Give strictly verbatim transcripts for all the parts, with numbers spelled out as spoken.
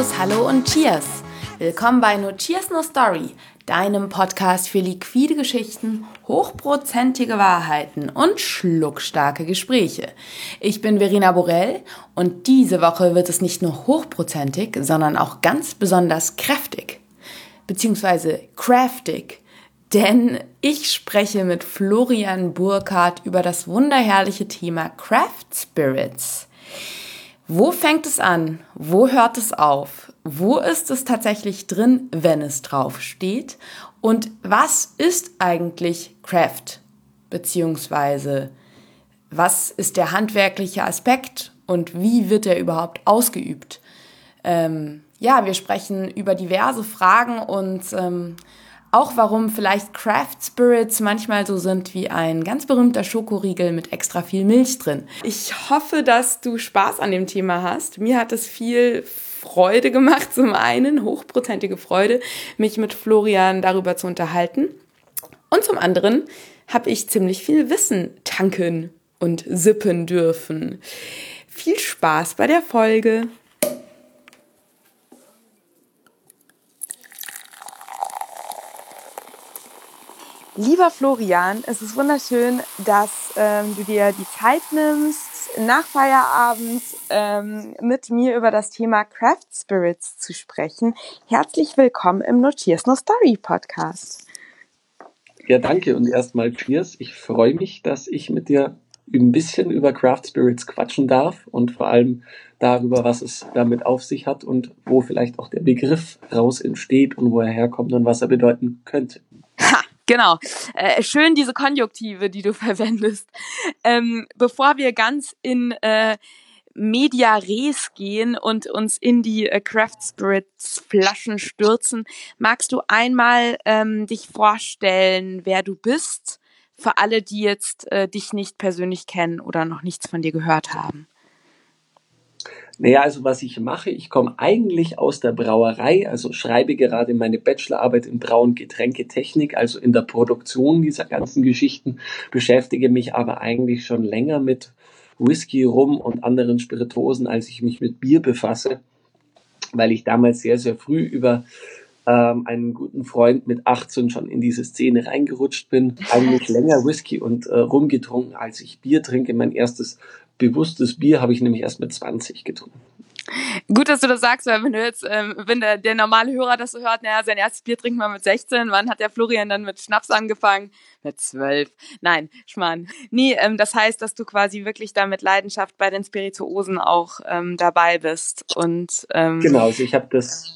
Cheers, hallo und Cheers! Willkommen bei No Cheers, No Story, deinem Podcast für liquide Geschichten, hochprozentige Wahrheiten und schluckstarke Gespräche. Ich bin Verena Borell und diese Woche wird es nicht nur hochprozentig, sondern auch ganz besonders kräftig, beziehungsweise craftig. Denn ich spreche mit Florian Burkhardt über das wunderherrliche Thema Craft Spirits. Wo fängt es an? Wo hört es auf? Wo ist es tatsächlich drin, wenn es drauf steht? Und was ist eigentlich Craft? Beziehungsweise, was ist der handwerkliche Aspekt und wie wird er überhaupt ausgeübt? Ähm, ja, wir sprechen über diverse Fragen und ähm, auch warum vielleicht Craft Spirits manchmal so sind wie ein ganz berühmter Schokoriegel mit extra viel Milch drin. Ich hoffe, dass du Spaß an dem Thema hast. Mir hat es viel Freude gemacht, zum einen, hochprozentige Freude, mich mit Florian darüber zu unterhalten. Und zum anderen habe ich ziemlich viel Wissen tanken und sippen dürfen. Viel Spaß bei der Folge! Lieber Florian, es ist wunderschön, dass ähm, du dir die Zeit nimmst, nach Feierabend ähm, mit mir über das Thema Craft Spirits zu sprechen. Herzlich willkommen im No Cheers, No Story Podcast. Ja, danke und erstmal Cheers. Ich freue mich, dass ich mit dir ein bisschen über Craft Spirits quatschen darf und vor allem darüber, was es damit auf sich hat und wo vielleicht auch der Begriff raus entsteht und wo er herkommt und was er bedeuten könnte. Ha! Genau, äh, schön diese Konjunktive, die du verwendest. Ähm, bevor wir ganz in äh, Media Res gehen und uns in die äh, Craft Spirits Flaschen stürzen, magst du einmal ähm, dich vorstellen, wer du bist, für alle, die jetzt äh, dich nicht persönlich kennen oder noch nichts von dir gehört haben? Naja, also was ich mache, ich komme eigentlich aus der Brauerei, also schreibe gerade meine Bachelorarbeit in Brau- und Getränketechnik, also in der Produktion dieser ganzen Geschichten, beschäftige mich aber eigentlich schon länger mit Whisky, Rum und anderen Spirituosen, als ich mich mit Bier befasse, weil ich damals sehr, sehr früh über ähm, einen guten Freund mit achtzehn schon in diese Szene reingerutscht bin, eigentlich länger Whisky und äh, Rum getrunken, als ich Bier trinke. Mein erstes bewusstes Bier habe ich nämlich erst mit zwanzig getrunken. Gut, dass du das sagst, weil wenn du jetzt, ähm, wenn der, der normale Hörer das so hört, naja, sein erstes Bier trinkt man mit sechzehn, wann hat der Florian dann mit Schnaps angefangen? Mit zwölf. Nein, Schmarrn. Nee, ähm, das heißt, dass du quasi wirklich da mit Leidenschaft bei den Spirituosen auch ähm, dabei bist. Und ähm, Genau, also ich habe das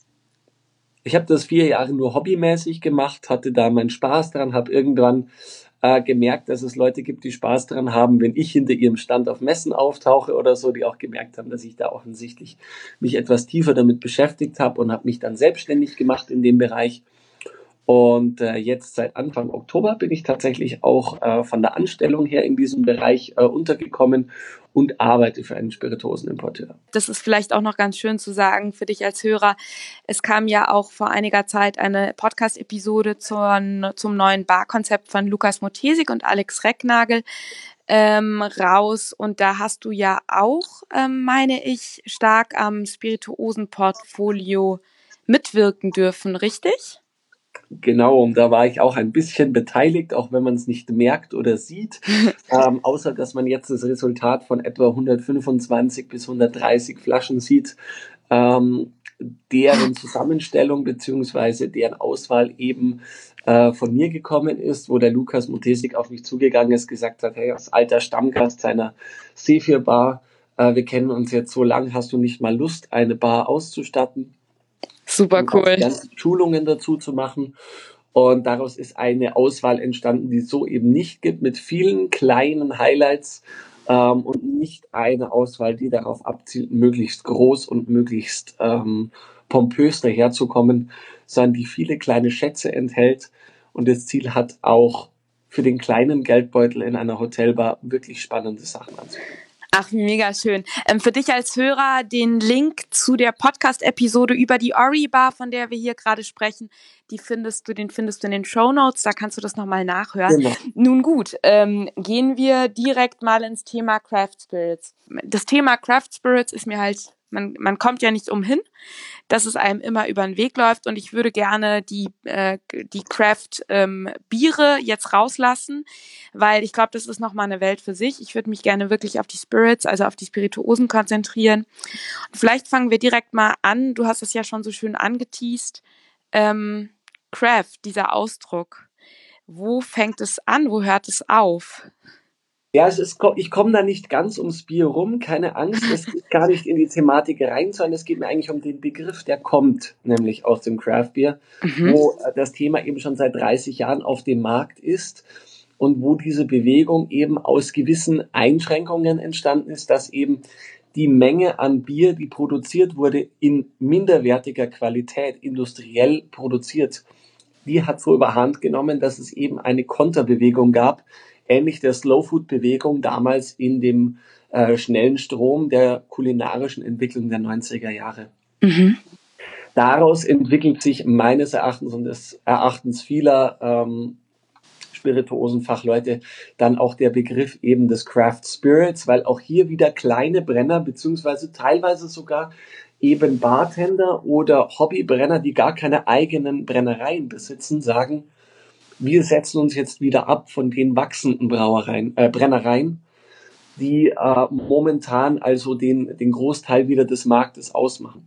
Ich habe das vier Jahre nur hobbymäßig gemacht, hatte da meinen Spaß dran, habe irgendwann äh, gemerkt, dass es Leute gibt, die Spaß dran haben, wenn ich hinter ihrem Stand auf Messen auftauche oder so, die auch gemerkt haben, dass ich da offensichtlich mich etwas tiefer damit beschäftigt habe und habe mich dann selbstständig gemacht in dem Bereich. Und äh, jetzt seit Anfang Oktober bin ich tatsächlich auch äh, von der Anstellung her in diesem Bereich äh, untergekommen und arbeite für einen Spirituosenimporteur. Das ist vielleicht auch noch ganz schön zu sagen für dich als Hörer. Es kam ja auch vor einiger Zeit eine Podcast-Episode zur, zum neuen Barkonzept von Lukas Motesik und Alex Recknagel ähm, raus. Und da hast du ja auch, ähm, meine ich, stark am Spirituosen-Portfolio mitwirken dürfen, richtig? Genau, und da war ich auch ein bisschen beteiligt, auch wenn man es nicht merkt oder sieht, ähm, außer dass man jetzt das Resultat von etwa hundertfünfundzwanzig bis hundertdreißig Flaschen sieht, ähm, deren Zusammenstellung beziehungsweise deren Auswahl eben äh, von mir gekommen ist, wo der Lukas Motesik auf mich zugegangen ist, gesagt hat, hey, als alter Stammgast seiner C vier Bar, äh, wir kennen uns jetzt so lang, hast du nicht mal Lust, eine Bar auszustatten? Super Und cool. auch ganze Schulungen dazu zu machen. Und daraus ist eine Auswahl entstanden, die es so eben nicht gibt, mit vielen kleinen Highlights ähm, und nicht eine Auswahl, die darauf abzielt, möglichst groß und möglichst ähm, pompös daherzukommen, sondern die viele kleine Schätze enthält und das Ziel hat, auch für den kleinen Geldbeutel in einer Hotelbar wirklich spannende Sachen anzubieten. Ach, mega schön. Ähm, für dich als Hörer den Link zu der Podcast-Episode über die Ori-Bar, von der wir hier gerade sprechen, die findest du, den findest du in den Shownotes, da kannst du das nochmal nachhören. Genau. Nun gut, ähm, gehen wir direkt mal ins Thema Craft Spirits. Das Thema Craft Spirits ist mir halt man, man kommt ja nicht umhin, dass es einem immer über den Weg läuft und ich würde gerne die, äh, die Craft ähm, Biere jetzt rauslassen, weil ich glaube, das ist nochmal eine Welt für sich. Ich würde mich gerne wirklich auf die Spirits, also auf die Spirituosen konzentrieren. Und vielleicht fangen wir direkt mal an, du hast es ja schon so schön angeteast, ähm, Craft, dieser Ausdruck. Wo fängt es an, wo hört es auf? Ja, es ist, ich komme da nicht ganz ums Bier rum, keine Angst, es geht gar nicht in die Thematik rein, sondern es geht mir eigentlich um den Begriff, der kommt, nämlich aus dem Craft Beer, mhm. wo das Thema eben schon seit dreißig Jahren auf dem Markt ist und wo diese Bewegung eben aus gewissen Einschränkungen entstanden ist, dass eben die Menge an Bier, die produziert wurde, in minderwertiger Qualität, industriell produziert, die hat so überhand genommen, dass es eben eine Konterbewegung gab, ähnlich der Slow-Food-Bewegung damals in dem äh, schnellen Strom der kulinarischen Entwicklung der neunziger Jahre. Mhm. Daraus entwickelt sich meines Erachtens und des Erachtens vieler ähm, Spirituosenfachleute dann auch der Begriff eben des Craft Spirits, weil auch hier wieder kleine Brenner beziehungsweise teilweise sogar eben Bartender oder Hobbybrenner, die gar keine eigenen Brennereien besitzen, sagen, wir setzen uns jetzt wieder ab von den wachsenden Brauereien, äh, Brennereien, die äh, momentan also den, den Großteil wieder des Marktes ausmachen.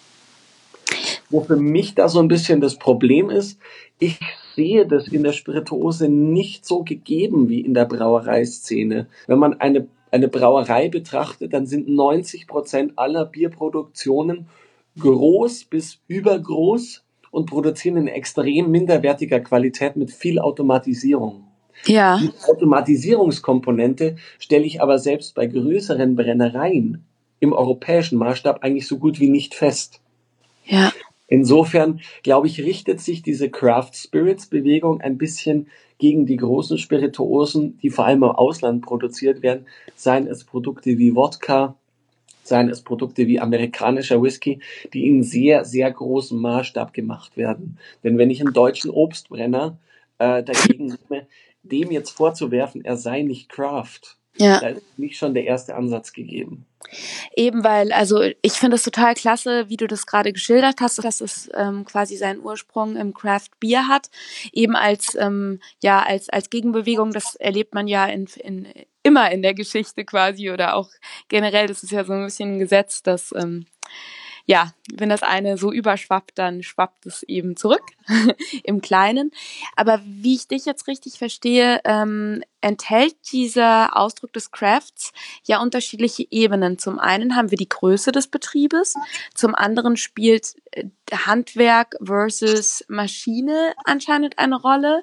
Wo für mich da so ein bisschen das Problem ist, ich sehe das in der Spirituose nicht so gegeben wie in der Brauereiszene. Wenn man eine, eine Brauerei betrachtet, dann sind neunzig Prozent aller Bierproduktionen groß bis übergroß und produzieren in extrem minderwertiger Qualität mit viel Automatisierung. Ja. Die Automatisierungskomponente stelle ich aber selbst bei größeren Brennereien im europäischen Maßstab eigentlich so gut wie nicht fest. Ja. Insofern, glaube ich, richtet sich diese Craft Spirits Bewegung ein bisschen gegen die großen Spirituosen, die vor allem im Ausland produziert werden, seien es Produkte wie Wodka, seien es Produkte wie amerikanischer Whisky, die in sehr, sehr großem Maßstab gemacht werden. Denn wenn ich einen deutschen Obstbrenner äh, dagegen nehme, dem jetzt vorzuwerfen, er sei nicht Craft, ja. Da ist für mich schon der erste Ansatz gegeben. Eben weil, also ich finde es total klasse, wie du das gerade geschildert hast, dass es ähm, quasi seinen Ursprung im Craft Beer hat, eben als ähm, ja als als Gegenbewegung. Das erlebt man ja in, in immer in der Geschichte quasi oder auch generell. Das ist ja so ein bisschen ein Gesetz, dass ähm, ja, wenn das eine so überschwappt, dann schwappt es eben zurück im Kleinen. Aber wie ich dich jetzt richtig verstehe, ähm, enthält dieser Ausdruck des Crafts ja unterschiedliche Ebenen. Zum einen haben wir die Größe des Betriebes, zum anderen spielt Handwerk versus Maschine anscheinend eine Rolle.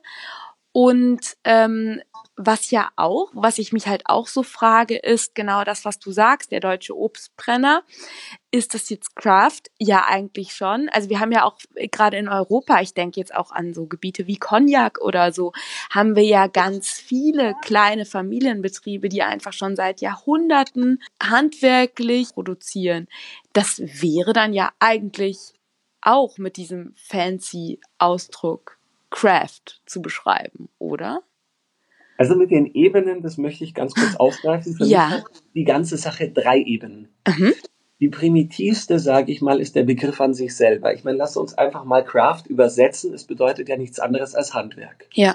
Und ähm, was ja auch, was ich mich halt auch so frage, ist genau das, was du sagst, der deutsche Obstbrenner. Ist das jetzt Craft? Ja, eigentlich schon. Also wir haben ja auch gerade in Europa, ich denke jetzt auch an so Gebiete wie Cognac oder so, haben wir ja ganz viele kleine Familienbetriebe, die einfach schon seit Jahrhunderten handwerklich produzieren. Das wäre dann ja eigentlich auch mit diesem fancy Ausdruck Craft zu beschreiben, oder? Also mit den Ebenen, das möchte ich ganz kurz aufgreifen. Für ja. mich hat die ganze Sache drei Ebenen. Mhm. Die primitivste, sage ich mal, ist der Begriff an sich selber. Ich meine, lass uns einfach mal Craft übersetzen. Es bedeutet ja nichts anderes als Handwerk. Ja.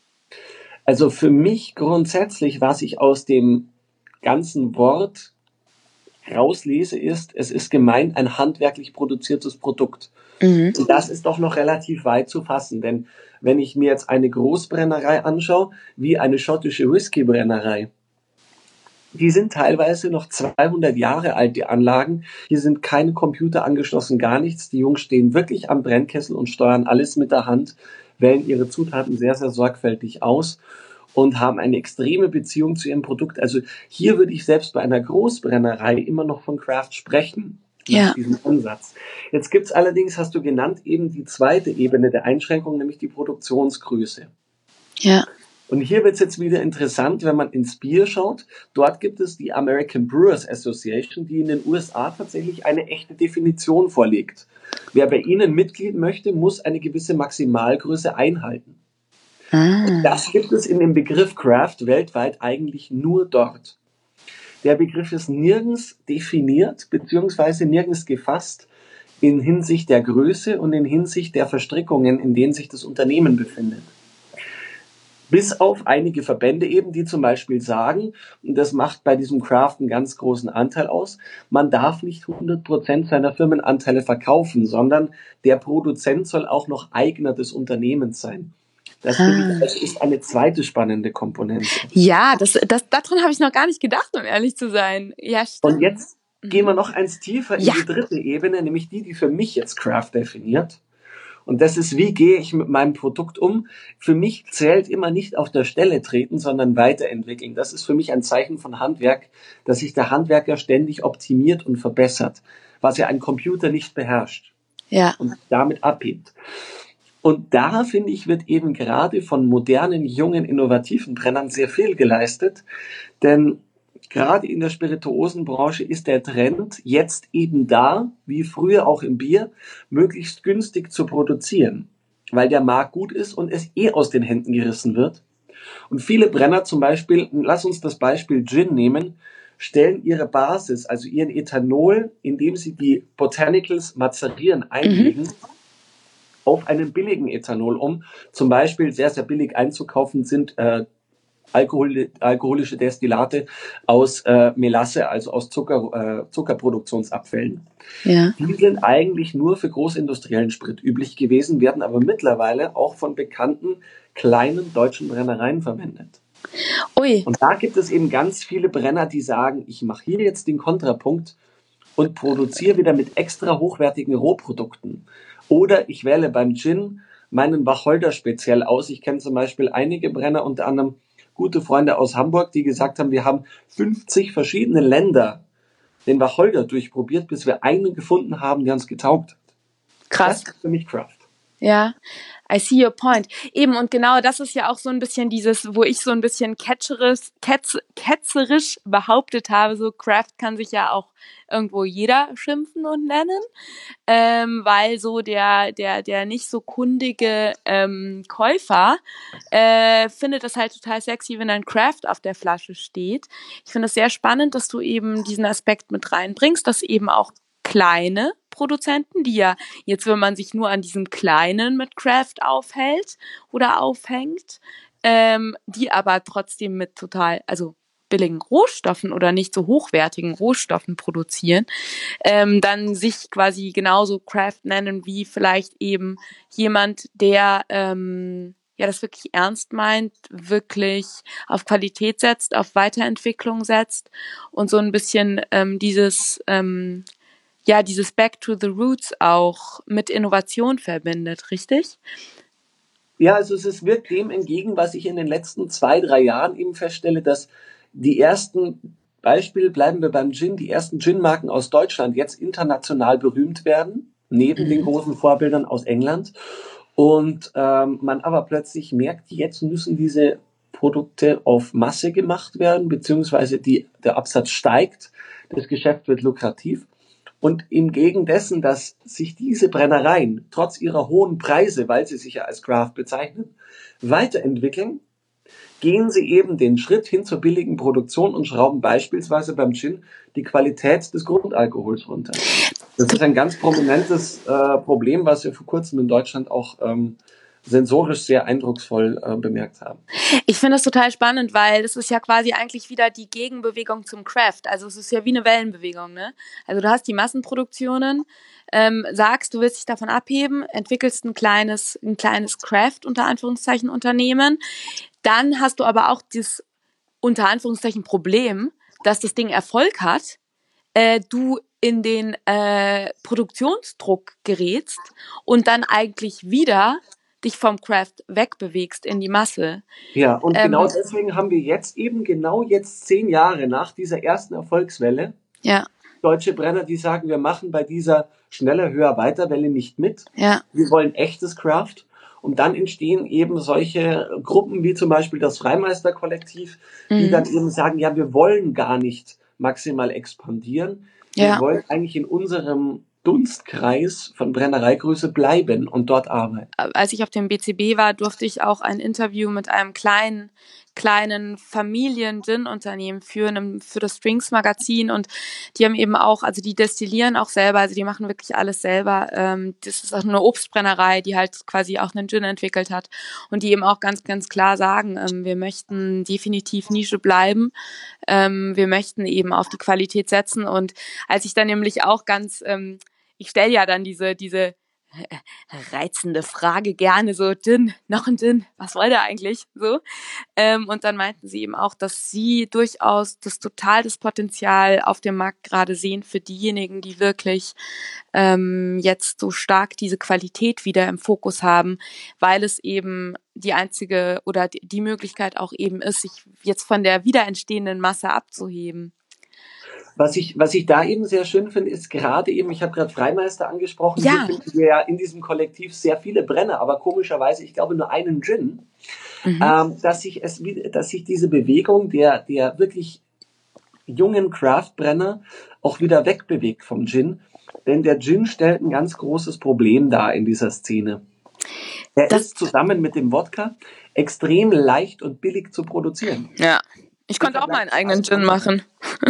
Also für mich grundsätzlich, was ich aus dem ganzen Wort rauslese, ist, es ist gemeint ein handwerklich produziertes Produkt. Mhm. Und das ist doch noch relativ weit zu fassen, denn wenn ich mir jetzt eine Großbrennerei anschaue, wie eine schottische Whiskybrennerei, die sind teilweise noch zweihundert Jahre alt, die Anlagen. Hier sind keine Computer angeschlossen, gar nichts. Die Jungs stehen wirklich am Brennkessel und steuern alles mit der Hand, wählen ihre Zutaten sehr, sehr sorgfältig aus und haben eine extreme Beziehung zu ihrem Produkt. Also hier würde ich selbst bei einer Großbrennerei immer noch von Craft sprechen. Ja. Diesem Ansatz. Jetzt gibt's allerdings, hast du genannt, eben die zweite Ebene der Einschränkung, nämlich die Produktionsgröße. Ja. Und hier wird's jetzt wieder interessant, wenn man ins Bier schaut. Dort gibt es die American Brewers Association, die in den U S A tatsächlich eine echte Definition vorlegt. Wer bei ihnen Mitglied möchte, muss eine gewisse Maximalgröße einhalten. Ah. Und das gibt es in dem Begriff Craft weltweit eigentlich nur dort. Der Begriff ist nirgends definiert beziehungsweise nirgends gefasst in Hinsicht der Größe und in Hinsicht der Verstrickungen, in denen sich das Unternehmen befindet. Bis auf einige Verbände eben, die zum Beispiel sagen, und das macht bei diesem Craft einen ganz großen Anteil aus, man darf nicht hundert Prozent seiner Firmenanteile verkaufen, sondern der Produzent soll auch noch Eigner des Unternehmens sein. Das finde ich, das ist eine zweite spannende Komponente. Ja, das, das, daran habe ich noch gar nicht gedacht, um ehrlich zu sein. Ja, stimmt. Und jetzt gehen wir noch eins tiefer in Ja. die dritte Ebene, nämlich die, die für mich jetzt Craft definiert. Und das ist, wie gehe ich mit meinem Produkt um? Für mich zählt immer nicht auf der Stelle treten, sondern weiterentwickeln. Das ist für mich ein Zeichen von Handwerk, dass sich der Handwerker ständig optimiert und verbessert, was ja ein Computer nicht beherrscht. Ja. Und damit abhebt. Und da, finde ich, wird eben gerade von modernen, jungen, innovativen Brennern sehr viel geleistet. Denn gerade in der Spirituosenbranche ist der Trend jetzt eben da, wie früher auch im Bier, möglichst günstig zu produzieren, weil der Markt gut ist und es eh aus den Händen gerissen wird. Und viele Brenner zum Beispiel, lass uns das Beispiel Gin nehmen, stellen ihre Basis, also ihren Ethanol, indem sie die Botanicals mazerieren, einlegen, mhm. auf einen billigen Ethanol um. Zum Beispiel sehr, sehr billig einzukaufen sind äh, Alkohol, alkoholische Destillate aus äh, Melasse, also aus Zucker, äh, Zuckerproduktionsabfällen. Ja. Die sind eigentlich nur für großindustriellen Sprit üblich gewesen, werden aber mittlerweile auch von bekannten kleinen deutschen Brennereien verwendet. Ui. Und da gibt es eben ganz viele Brenner, die sagen, ich mache hier jetzt den Kontrapunkt und produziere wieder mit extra hochwertigen Rohprodukten. Oder ich wähle beim Gin meinen Wacholder speziell aus. Ich kenne zum Beispiel einige Brenner, unter anderem gute Freunde aus Hamburg, die gesagt haben, wir haben fünfzig verschiedene Länder den Wacholder durchprobiert, bis wir einen gefunden haben, der uns getaugt hat. Krass. Das ist für mich Craft. Ja, I see your point. Eben, und genau das ist ja auch so ein bisschen dieses, wo ich so ein bisschen ketzerisch, ketz, ketzerisch behauptet habe, so Craft kann sich ja auch irgendwo jeder schimpfen und nennen, ähm, weil so der der der nicht so kundige ähm, Käufer äh, findet es halt total sexy, wenn ein Craft auf der Flasche steht. Ich finde es sehr spannend, dass du eben diesen Aspekt mit reinbringst, dass eben auch kleine Produzenten, die ja jetzt, wenn man sich nur an diesem Kleinen mit Craft aufhält oder aufhängt, ähm, die aber trotzdem mit total, also billigen Rohstoffen oder nicht so hochwertigen Rohstoffen produzieren, ähm, dann sich quasi genauso Craft nennen wie vielleicht eben jemand, der ähm, ja das wirklich ernst meint, wirklich auf Qualität setzt, auf Weiterentwicklung setzt und so ein bisschen ähm, dieses ähm, ja, dieses Back to the Roots auch mit Innovation verbindet, richtig? Ja, also es wirkt dem entgegen, was ich in den letzten zwei, drei Jahren eben feststelle, dass die ersten, Beispiel bleiben wir beim Gin, die ersten Gin-Marken aus Deutschland jetzt international berühmt werden, neben mhm. den großen Vorbildern aus England. Und ähm, man aber plötzlich merkt, jetzt müssen diese Produkte auf Masse gemacht werden, beziehungsweise die, der Absatz steigt, das Geschäft wird lukrativ. Und entgegen dessen, dass sich diese Brennereien trotz ihrer hohen Preise, weil sie sich ja als Craft bezeichnen, weiterentwickeln, gehen sie eben den Schritt hin zur billigen Produktion und schrauben beispielsweise beim Gin die Qualität des Grundalkohols runter. Das ist ein ganz prominentes äh, Problem, was wir vor kurzem in Deutschland auch ähm, sensorisch sehr eindrucksvoll äh, bemerkt haben. Ich finde das total spannend, weil das ist ja quasi eigentlich wieder die Gegenbewegung zum Craft. Also es ist ja wie eine Wellenbewegung, ne? Also du hast die Massenproduktionen, ähm, sagst, du willst dich davon abheben, entwickelst ein kleines, ein kleines Craft, unter Anführungszeichen, Unternehmen. Dann hast du aber auch das, unter Anführungszeichen, Problem, dass das Ding Erfolg hat, äh, du in den äh, Produktionsdruck gerätst und dann eigentlich wieder dich vom Craft wegbewegst in die Masse. Ja, und ähm, genau deswegen haben wir jetzt eben genau jetzt zehn Jahre nach dieser ersten Erfolgswelle ja. deutsche Brenner, die sagen, wir machen bei dieser schneller, höher, weiter Welle nicht mit. Ja. Wir wollen echtes Craft. Und dann entstehen eben solche Gruppen wie zum Beispiel das Freimeister-Kollektiv, die mhm. dann eben sagen, ja, wir wollen gar nicht maximal expandieren. Wir ja. wollen eigentlich in unserem Dunstkreis von Brennereigröße bleiben und dort arbeiten. Als ich auf dem B C B war, durfte ich auch ein Interview mit einem kleinen kleinen Familien-Gin-Unternehmen führen, für das Drinks-Magazin, und die haben eben auch, also die destillieren auch selber, also die machen wirklich alles selber. Ähm, das ist auch eine Obstbrennerei, die halt quasi auch einen Gin entwickelt hat und die eben auch ganz, ganz klar sagen, ähm, wir möchten definitiv Nische bleiben, ähm, wir möchten eben auf die Qualität setzen. Und als ich dann nämlich auch ganz, ähm, ich stelle ja dann diese, diese reizende Frage gerne, so Gin, noch ein Gin, was wollt ihr eigentlich, so. Ähm, und dann meinten sie eben auch, dass sie durchaus das total das Potenzial auf dem Markt gerade sehen für diejenigen, die wirklich ähm, jetzt so stark diese Qualität wieder im Fokus haben, weil es eben die einzige oder die, die Möglichkeit auch eben ist, sich jetzt von der wieder entstehenden Masse abzuheben. Was ich, was ich da eben sehr schön finde, ist gerade eben, ich habe gerade Freimeister angesprochen, Ja. hier finden wir ja in diesem Kollektiv sehr viele Brenner, aber komischerweise, ich glaube, nur einen Gin, mhm. ähm, dass sich es, dass sich diese Bewegung der, der wirklich jungen Craft-Brenner auch wieder wegbewegt vom Gin, denn der Gin stellt ein ganz großes Problem dar in dieser Szene. Er das ist zusammen mit dem Wodka extrem leicht und billig zu produzieren. Ja, ich konnte auch meinen eigenen Gin machen.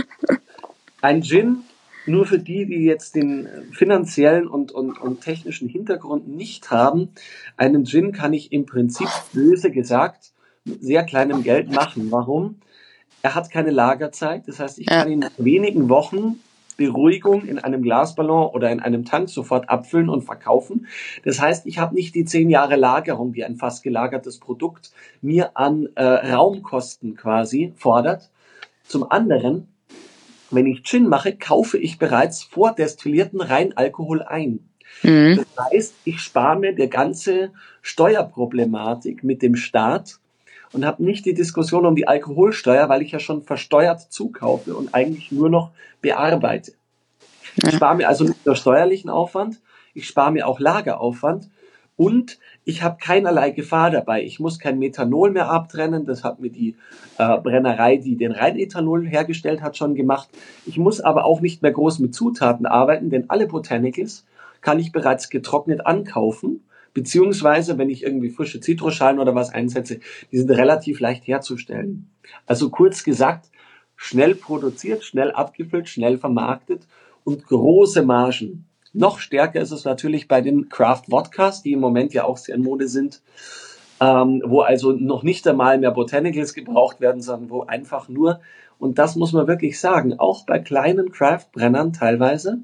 Ein Gin, nur für die, die jetzt den finanziellen und, und, und technischen Hintergrund nicht haben, einen Gin kann ich im Prinzip, böse gesagt, mit sehr kleinem Geld machen. Warum? Er hat keine Lagerzeit, das heißt, ich kann ihn nach wenigen Wochen Beruhigung in einem Glasballon oder in einem Tank sofort abfüllen und verkaufen. Das heißt, ich habe nicht die zehn Jahre Lagerung, die ein fast gelagertes Produkt mir an äh, Raumkosten quasi fordert. Zum anderen, wenn ich Gin mache, kaufe ich bereits vordestillierten Reinalkohol ein. Mhm. Das heißt, ich spare mir die ganze Steuerproblematik mit dem Staat und habe nicht die Diskussion um die Alkoholsteuer, weil ich ja schon versteuert zukaufe und eigentlich nur noch bearbeite. Ja. Ich spare mir also nicht nur steuerlichen Aufwand, ich spare mir auch Lageraufwand und ich habe keinerlei Gefahr dabei. Ich muss kein Methanol mehr abtrennen, das hat mir die äh, Brennerei, die den Reinethanol hergestellt hat, schon gemacht. Ich muss aber auch nicht mehr groß mit Zutaten arbeiten, denn alle Botanicals kann ich bereits getrocknet ankaufen, beziehungsweise wenn ich irgendwie frische Zitrusschalen oder was einsetze, die sind relativ leicht herzustellen. Also kurz gesagt, schnell produziert, schnell abgefüllt, schnell vermarktet und große Margen. Noch stärker ist es natürlich bei den Craft Vodkas, die im Moment ja auch sehr in Mode sind, ähm, wo also noch nicht einmal mehr Botanicals gebraucht werden, sondern wo einfach nur, und das muss man wirklich sagen, auch bei kleinen Craft-Brennern teilweise,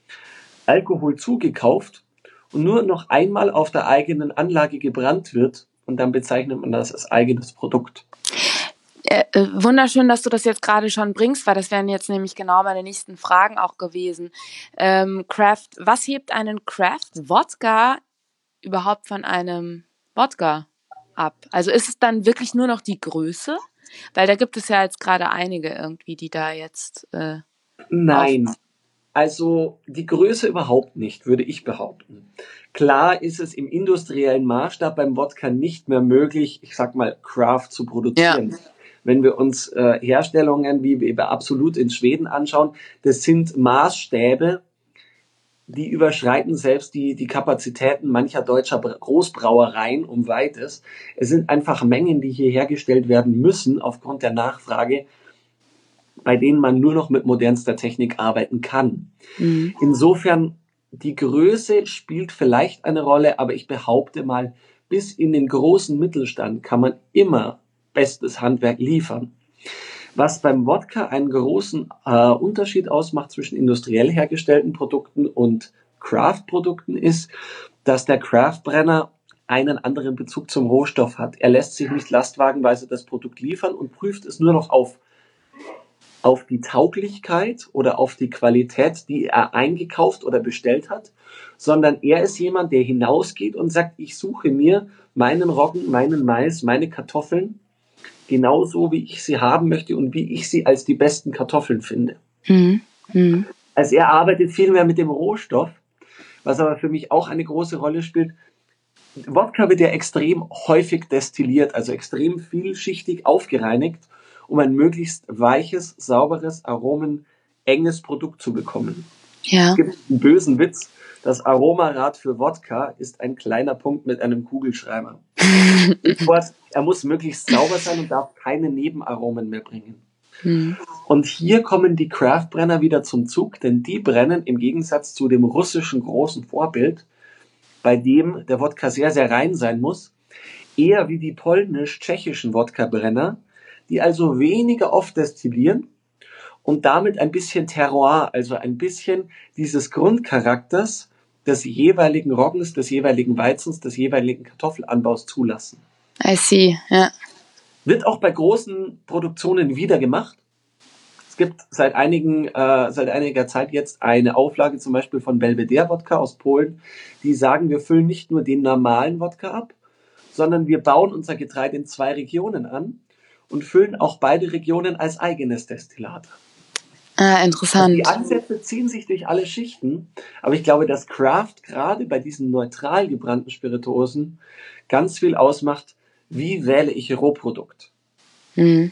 Alkohol zugekauft und nur noch einmal auf der eigenen Anlage gebrannt wird und dann bezeichnet man das als eigenes Produkt. Äh, äh, wunderschön, dass du das jetzt gerade schon bringst, weil das wären jetzt nämlich genau meine nächsten Fragen auch gewesen. Ähm, Craft, was hebt einen Craft Wodka überhaupt von einem Wodka ab? Also ist es dann wirklich nur noch die Größe? Weil da gibt es ja jetzt gerade einige irgendwie, die da jetzt äh, Nein. Also die Größe überhaupt nicht, würde ich behaupten. Klar ist es im industriellen Maßstab beim Wodka nicht mehr möglich, ich sag mal, Craft zu produzieren. Ja. Wenn wir uns äh, Herstellungen wie wir bei Absolut in Schweden anschauen, das sind Maßstäbe, die überschreiten selbst die, die Kapazitäten mancher deutscher Großbrauereien um weites. Es sind einfach Mengen, die hier hergestellt werden müssen aufgrund der Nachfrage, bei denen man nur noch mit modernster Technik arbeiten kann. Mhm. Insofern, die Größe spielt vielleicht eine Rolle, aber ich behaupte mal, bis in den großen Mittelstand kann man immer bestes Handwerk liefern. Was beim Wodka einen großen äh, Unterschied ausmacht zwischen industriell hergestellten Produkten und Craft-Produkten ist, dass der Craft-Brenner einen anderen Bezug zum Rohstoff hat. Er lässt sich nicht lastwagenweise das Produkt liefern und prüft es nur noch auf auf die Tauglichkeit oder auf die Qualität, die er eingekauft oder bestellt hat, sondern er ist jemand, der hinausgeht und sagt, ich suche mir meinen Roggen, meinen Mais, meine Kartoffeln genauso, wie ich sie haben möchte und wie ich sie als die besten Kartoffeln finde. Mhm. Mhm. Also er arbeitet viel mehr mit dem Rohstoff, was aber für mich auch eine große Rolle spielt. Wodka wird ja extrem häufig destilliert, also extrem vielschichtig aufgereinigt, um ein möglichst weiches, sauberes, aromenenges Produkt zu bekommen. Ja. Es gibt einen bösen Witz, das Aromarad für Wodka ist ein kleiner Punkt mit einem Kugelschreiber. Stichwort, er muss möglichst sauber sein und darf keine Nebenaromen mehr bringen. Hm. Und hier kommen die Craft-Brenner wieder zum Zug, denn die brennen im Gegensatz zu dem russischen großen Vorbild, bei dem der Wodka sehr, sehr rein sein muss, eher wie die polnisch-tschechischen Wodka-Brenner, die also weniger oft destillieren und damit ein bisschen Terroir, also ein bisschen dieses Grundcharakters des jeweiligen Roggens, des jeweiligen Weizens, des jeweiligen Kartoffelanbaus zulassen. I see, ja. Wird auch bei großen Produktionen wieder gemacht. Es gibt seit einigen, äh, seit einiger Zeit jetzt eine Auflage zum Beispiel von Belvedere Wodka aus Polen, die sagen, wir füllen nicht nur den normalen Wodka ab, sondern wir bauen unser Getreide in zwei Regionen an und füllen auch beide Regionen als eigenes Destillat. Ah, interessant. Also die Ansätze ziehen sich durch alle Schichten, aber ich glaube, dass Craft gerade bei diesen neutral gebrannten Spirituosen ganz viel ausmacht, wie wähle ich Rohprodukt. Hm.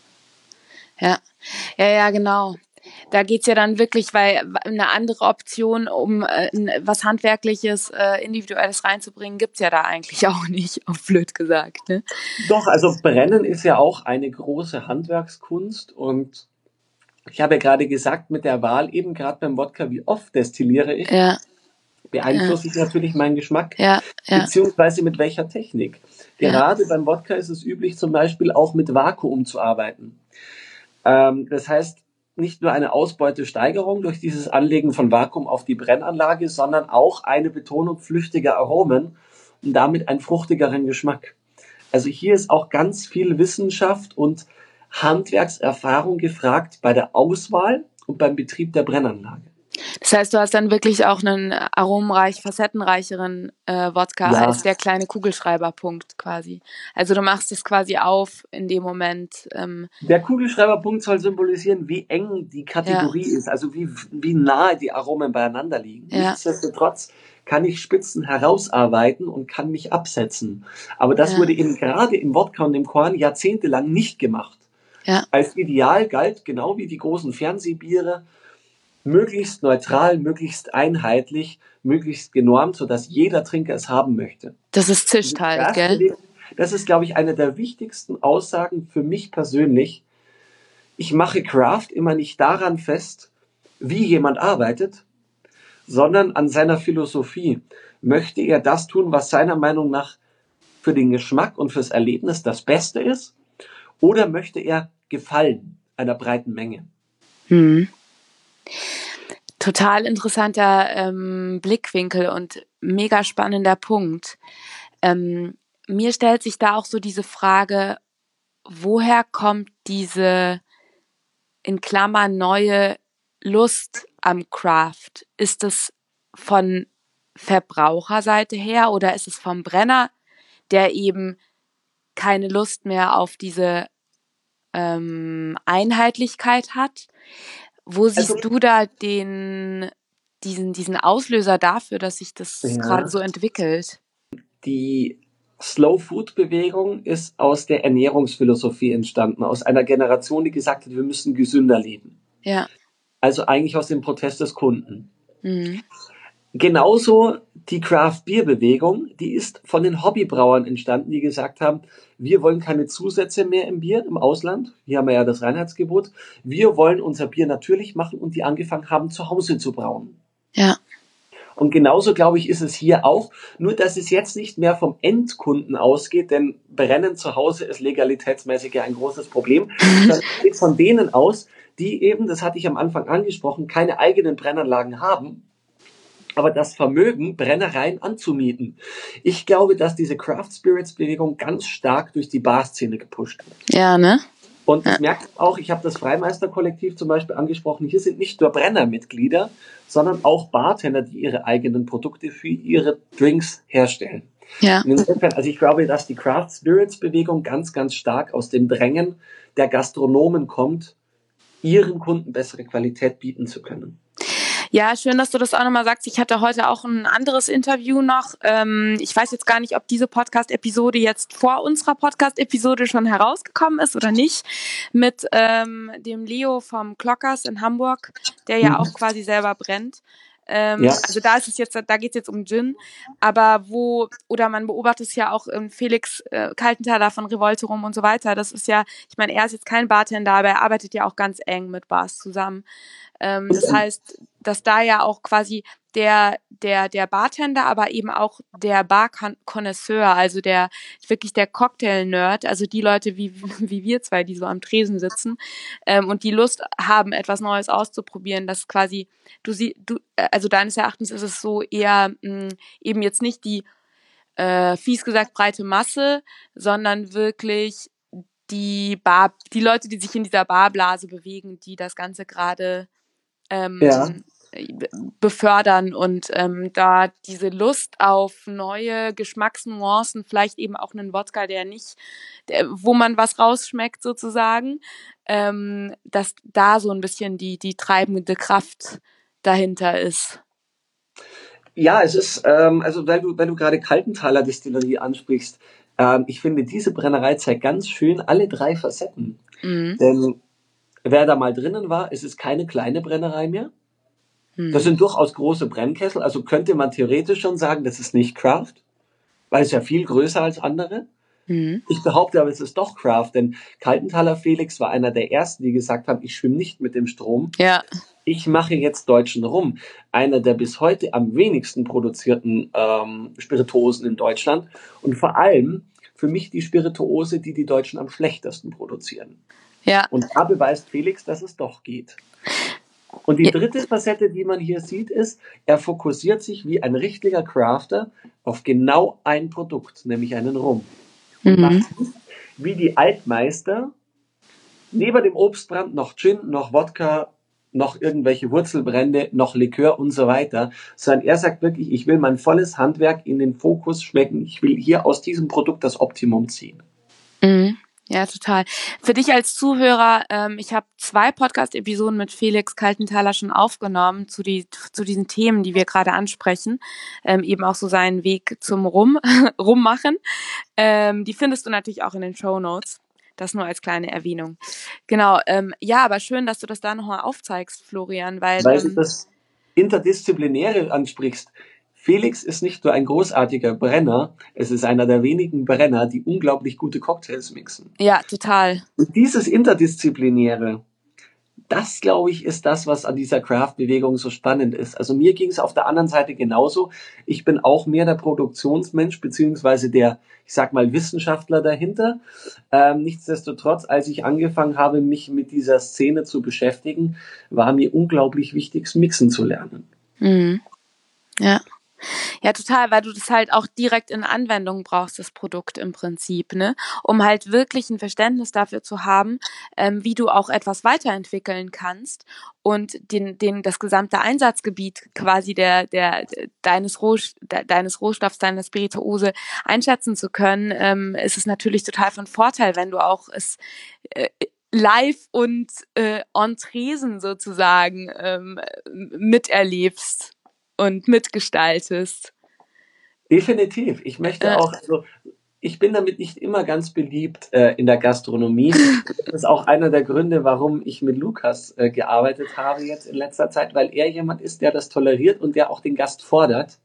Ja, ja, ja, genau. Da geht's ja dann wirklich, weil eine andere Option, um äh, was Handwerkliches, äh, Individuelles reinzubringen, gibt's ja da eigentlich auch nicht, auf blöd gesagt. Ne? Doch, also Brennen ist ja auch eine große Handwerkskunst und ich habe ja gerade gesagt, mit der Wahl eben gerade beim Wodka, wie oft destilliere ich, Ja, beeinflusse ich natürlich meinen Geschmack, ja, ja, beziehungsweise mit welcher Technik. Ja. Gerade beim Wodka ist es üblich, zum Beispiel auch mit Vakuum zu arbeiten. Ähm, das heißt, nicht nur eine Ausbeutesteigerung durch dieses Anlegen von Vakuum auf die Brennanlage, sondern auch eine Betonung flüchtiger Aromen und damit einen fruchtigeren Geschmack. Also hier ist auch ganz viel Wissenschaft und Handwerkserfahrung gefragt bei der Auswahl und beim Betrieb der Brennanlage. Das heißt, du hast dann wirklich auch einen aromenreich, facettenreicheren äh, Wodka Ja. als der kleine Kugelschreiberpunkt quasi. Also du machst es quasi auf in dem Moment. Ähm, Der Kugelschreiberpunkt soll symbolisieren, wie eng die Kategorie Ja. ist, also wie, wie nahe die Aromen beieinander liegen. Ja. Nichtsdestotrotz kann ich Spitzen herausarbeiten und kann mich absetzen. Aber das Ja. wurde eben gerade im Wodka und im Korn jahrzehntelang nicht gemacht. Ja. Als Ideal galt, genau wie die großen Fernsehbiere, möglichst neutral, möglichst einheitlich, möglichst genormt, sodass jeder Trinker es haben möchte. Das ist zischt halt, gell? Das ist, glaube ich, eine der wichtigsten Aussagen für mich persönlich. Ich mache Craft immer nicht daran fest, wie jemand arbeitet, sondern an seiner Philosophie. Möchte er das tun, was seiner Meinung nach für den Geschmack und fürs Erlebnis das Beste ist? Oder möchte er gefallen einer breiten Menge? Hm. Total interessanter ähm, Blickwinkel und mega spannender Punkt. Ähm, mir stellt sich da auch so diese Frage, woher kommt diese in Klammern neue Lust am Craft? Ist es von Verbraucherseite her oder ist es vom Brenner, der eben keine Lust mehr auf diese ähm, Einheitlichkeit hat? Wo siehst Also- du da den, diesen, diesen Auslöser dafür, dass sich das Ja. gerade so entwickelt? Die Slow-Food-Bewegung ist aus der Ernährungsphilosophie entstanden, aus einer Generation, die gesagt hat, wir müssen gesünder leben. Ja. Also eigentlich aus dem Protest des Kunden. Mhm. Genauso die Craft-Bier-Bewegung, die ist von den Hobbybrauern entstanden, die gesagt haben, wir wollen keine Zusätze mehr im Bier im Ausland. Hier haben wir ja das Reinheitsgebot. Wir wollen unser Bier natürlich machen und die angefangen haben, zu Hause zu brauen. Ja. Und genauso, glaube ich, ist es hier auch, nur dass es jetzt nicht mehr vom Endkunden ausgeht, denn Brennen zu Hause ist legalitätsmäßig ja ein großes Problem, sondern es geht von denen aus, die eben, das hatte ich am Anfang angesprochen, keine eigenen Brennanlagen haben, aber das Vermögen, Brennereien anzumieten. Ich glaube, dass diese Craft Spirits Bewegung ganz stark durch die Barszene gepusht wird. Ja, ne? Und ich merke auch, ich habe das Freimeister-Kollektiv zum Beispiel angesprochen, hier sind nicht nur Brennermitglieder, sondern auch Bartender, die ihre eigenen Produkte für ihre Drinks herstellen. Ja. Und insofern, also ich glaube, dass die Craft Spirits Bewegung ganz, ganz stark aus dem Drängen der Gastronomen kommt, ihren Kunden bessere Qualität bieten zu können. Ja, schön, dass du das auch nochmal sagst. Ich hatte heute auch ein anderes Interview noch. Ähm, ich weiß jetzt gar nicht, ob diese Podcast-Episode jetzt vor unserer Podcast-Episode schon herausgekommen ist oder nicht, mit ähm, dem Leo vom Clockers in Hamburg, der ja auch quasi selber brennt. Ähm, Ja. Also da ist es jetzt, da geht es jetzt um Gin, aber wo, oder man beobachtet es ja auch ähm, Felix äh, Kaltenthaler von Revolterum und so weiter. Das ist ja, ich meine, er ist jetzt kein Bartender, aber er arbeitet ja auch ganz eng mit Bars zusammen. Ähm, das heißt, dass da ja auch quasi der, der, der Bartender, aber eben auch der Bar-Connoisseur, also der, wirklich der Cocktail-Nerd, also die Leute wie, wie wir zwei, die so am Tresen sitzen, ähm, und die Lust haben, etwas Neues auszuprobieren, dass quasi, du sie, du, also deines Erachtens ist es so eher mh, eben jetzt nicht die, äh, fies gesagt, breite Masse, sondern wirklich die Bar, die Leute, die sich in dieser Barblase bewegen, die das Ganze gerade Ja. ähm, befördern und ähm, da diese Lust auf neue Geschmacksnuancen, vielleicht eben auch einen Wodka, der nicht, der, wo man was rausschmeckt sozusagen, ähm, dass da so ein bisschen die, die treibende Kraft dahinter ist. Ja, es ist, ähm, also weil du, weil du gerade Kaltenthaler Distillerie ansprichst, ähm, ich finde, diese Brennerei zeigt ganz schön alle drei Facetten. Mhm. Denn wer da mal drinnen war, es ist keine kleine Brennerei mehr. Mhm. Das sind durchaus große Brennkessel, also könnte man theoretisch schon sagen, das ist nicht Craft, weil es ja viel größer als andere. Mhm. Ich behaupte aber, es ist doch Craft, denn Kaltenthaler Felix war einer der ersten, die gesagt haben, ich schwimme nicht mit dem Strom. Ja. Ich mache jetzt deutschen Rum. Einer der bis heute am wenigsten produzierten ähm, Spirituosen in Deutschland und vor allem für mich die Spirituose, die die Deutschen am schlechtesten produzieren. Ja. Und da beweist Felix, dass es doch geht. Und die dritte Facette, die man hier sieht, ist, er fokussiert sich wie ein richtiger Crafter auf genau ein Produkt, nämlich einen Rum. Und Mhm. macht nicht wie die Altmeister neben dem Obstbrand noch Gin, noch Wodka, noch irgendwelche Wurzelbrände, noch Likör und so weiter, sondern er sagt wirklich, ich will mein volles Handwerk in den Fokus schmecken, ich will hier aus diesem Produkt das Optimum ziehen. Mhm. Ja, total. Für dich als Zuhörer, ähm, ich habe zwei Podcast-Episoden mit Felix Kaltenthaler schon aufgenommen zu, die, zu diesen Themen, die wir gerade ansprechen. Ähm, eben auch so seinen Weg zum Rum, Rummachen. Ähm, die findest du natürlich auch in den Shownotes. Das nur als kleine Erwähnung. Genau, ähm, ja, aber schön, dass du das da nochmal aufzeigst, Florian, weil... Weil du Ähm, das Interdisziplinäre ansprichst. Felix ist nicht nur ein großartiger Brenner, es ist einer der wenigen Brenner, die unglaublich gute Cocktails mixen. ja, total. Und dieses Interdisziplinäre, das, glaube ich, ist das, was an dieser Craft-Bewegung so spannend ist. Also mir ging es auf der anderen Seite genauso. Ich bin auch mehr der Produktionsmensch, beziehungsweise der, ich sag mal, Wissenschaftler dahinter. Ähm, nichtsdestotrotz, als ich angefangen habe, mich mit dieser Szene zu beschäftigen, war mir unglaublich wichtig, das Mixen zu lernen. Mhm. Ja. Ja, total, weil du das halt auch direkt in Anwendung brauchst, das Produkt im Prinzip, ne? Um halt wirklich ein Verständnis dafür zu haben, ähm, wie du auch etwas weiterentwickeln kannst und den, den, das gesamte Einsatzgebiet quasi der, der, deines, Roh, deines Rohstoffs, deiner Spirituose einschätzen zu können, ähm, ist es natürlich total von Vorteil, wenn du auch es äh, live und äh, on Tresen sozusagen ähm, miterlebst und mitgestaltest. Definitiv. Ich möchte auch, also ich bin damit nicht immer ganz beliebt äh, in der Gastronomie. Das ist auch einer der Gründe, warum ich mit Lukas äh, gearbeitet habe jetzt in letzter Zeit, weil er jemand ist, der das toleriert und der auch den Gast fordert.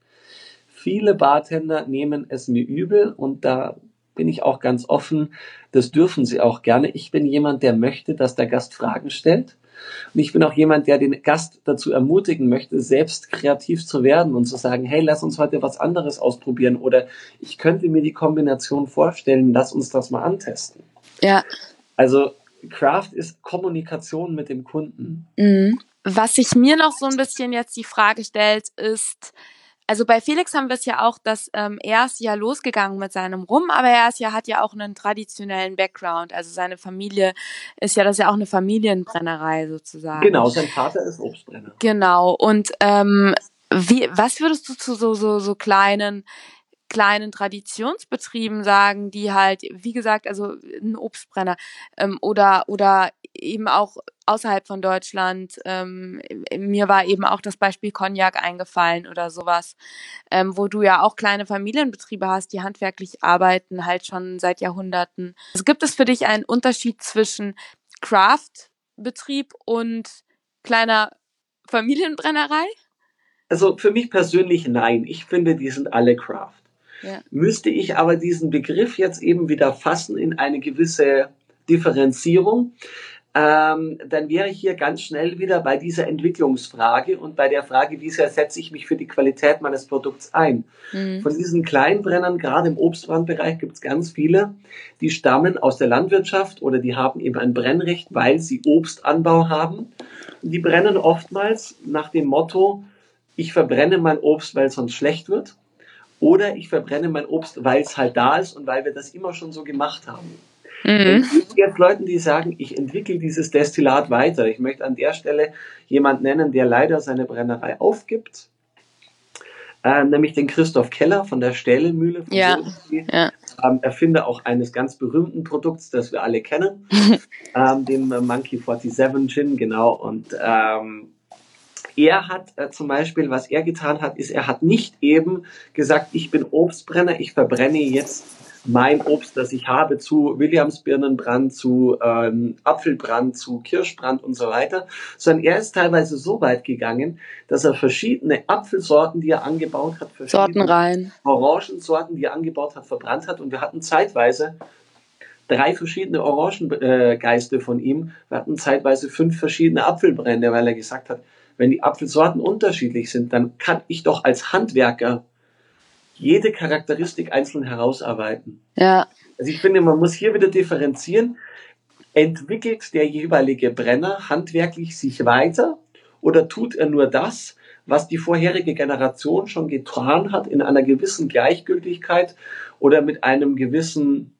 Viele Bartender nehmen es mir übel und da bin ich auch ganz offen. Das dürfen sie auch gerne. Ich bin jemand, der möchte, dass der Gast Fragen stellt. Und ich bin auch jemand, der den Gast dazu ermutigen möchte, selbst kreativ zu werden und zu sagen, hey, lass uns heute was anderes ausprobieren oder ich könnte mir die Kombination vorstellen, lass uns das mal antesten. Ja. Also Craft ist Kommunikation mit dem Kunden. Mhm. Was sich mir noch so ein bisschen jetzt die Frage stellt, ist, also bei Felix haben wir es ja auch, dass ähm, er ist ja losgegangen mit seinem Rum, aber er ist ja, hat ja auch einen traditionellen Background. Also seine Familie ist ja, das ist ja auch eine Familienbrennerei sozusagen. Genau, sein Vater ist Obstbrenner. Genau. Und ähm, wie, was würdest du zu so, so, so kleinen, kleinen Traditionsbetrieben sagen, die halt, wie gesagt, also ein Obstbrenner ähm, oder, oder eben auch außerhalb von Deutschland. Ähm, mir war eben auch das Beispiel Cognac eingefallen oder sowas, ähm, wo du ja auch kleine Familienbetriebe hast, die handwerklich arbeiten, halt schon seit Jahrhunderten. Also gibt es für dich einen Unterschied zwischen Craft-Betrieb und kleiner Familienbrennerei? Also für mich persönlich nein. Ich finde, die sind alle Craft. Ja. Müsste ich aber diesen Begriff jetzt eben wieder fassen in eine gewisse Differenzierung, ähm, dann wäre ich hier ganz schnell wieder bei dieser Entwicklungsfrage und bei der Frage, wie sehr setze ich mich für die Qualität meines Produkts ein. Mhm. Von diesen Kleinbrennern, gerade im Obstbrandbereich, gibt es ganz viele, die stammen aus der Landwirtschaft oder die haben eben ein Brennrecht, weil sie Obstanbau haben. Und die brennen oftmals nach dem Motto, ich verbrenne mein Obst, weil es sonst schlecht wird. Oder ich verbrenne mein Obst, weil es halt da ist und weil wir das immer schon so gemacht haben. Mhm. Es gibt jetzt Leute, die sagen, ich entwickle dieses Destillat weiter. Ich möchte an der Stelle jemanden nennen, der leider seine Brennerei aufgibt. Äh, nämlich den Christoph Keller von der Stählemühle. Von ja, ja. Ähm, Erfinder auch eines ganz berühmten Produkts, das wir alle kennen. ähm, dem äh, Monkey siebenundvierzig Gin, genau. Und ähm, er hat äh, zum Beispiel, was er getan hat, ist, er hat nicht eben gesagt, ich bin Obstbrenner, ich verbrenne jetzt mein Obst, das ich habe, zu Williamsbirnenbrand, zu ähm, Apfelbrand, zu Kirschbrand und so weiter, sondern er ist teilweise so weit gegangen, dass er verschiedene Apfelsorten, die er angebaut hat, verschiedene Orangensorten, die er angebaut hat, verbrannt hat. Und wir hatten zeitweise drei verschiedene Orangengeiste äh, von ihm. Wir hatten zeitweise fünf verschiedene Apfelbrände, weil er gesagt hat, wenn die Apfelsorten unterschiedlich sind, dann kann ich doch als Handwerker jede Charakteristik einzeln herausarbeiten. Ja. Also ich finde, man muss hier wieder differenzieren. Entwickelt der jeweilige Brenner handwerklich sich weiter oder tut er nur das, was die vorherige Generation schon getan hat, in einer gewissen Gleichgültigkeit oder mit einem gewissen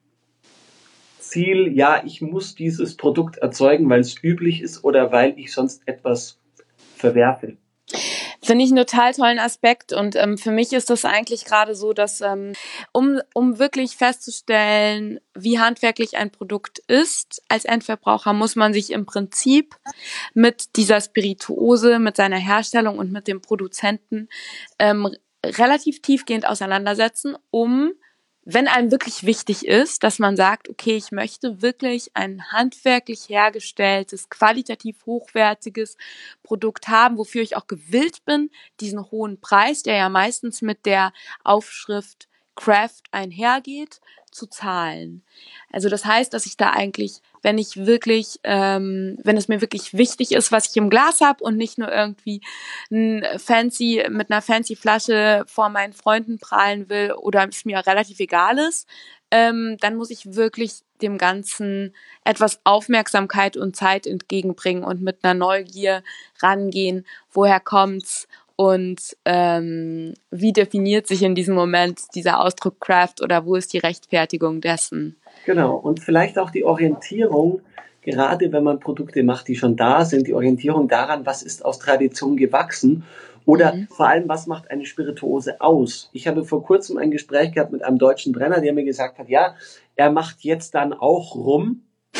Ziel, ja, ich muss dieses Produkt erzeugen, weil es üblich ist oder weil ich sonst etwas verwerfe. Finde ich einen total tollen Aspekt und ähm, für mich ist das eigentlich gerade so, dass ähm, um, um wirklich festzustellen, wie handwerklich ein Produkt ist, als Endverbraucher muss man sich im Prinzip mit dieser Spirituose, mit seiner Herstellung und mit dem Produzenten ähm, relativ tiefgehend auseinandersetzen, um, wenn einem wirklich wichtig ist, dass man sagt, okay, ich möchte wirklich ein handwerklich hergestelltes, qualitativ hochwertiges Produkt haben, wofür ich auch gewillt bin, diesen hohen Preis, der ja meistens mit der Aufschrift Craft einhergeht, zu zahlen. Also das heißt, dass ich da eigentlich, wenn ich wirklich, ähm, wenn es mir wirklich wichtig ist, was ich im Glas habe und nicht nur irgendwie ein fancy mit einer fancy Flasche vor meinen Freunden prahlen will oder es mir relativ egal ist, ähm, dann muss ich wirklich dem Ganzen etwas Aufmerksamkeit und Zeit entgegenbringen und mit einer Neugier rangehen. Woher kommt's? Und ähm, wie definiert sich in diesem Moment dieser Ausdruck Craft oder wo ist die Rechtfertigung dessen? Genau, und vielleicht auch die Orientierung, gerade wenn man Produkte macht, die schon da sind, die Orientierung daran, was ist aus Tradition gewachsen oder mhm. vor allem, was macht eine Spirituose aus? Ich habe vor kurzem ein Gespräch gehabt mit einem deutschen Brenner, der mir gesagt hat, ja, er macht jetzt dann auch Rum.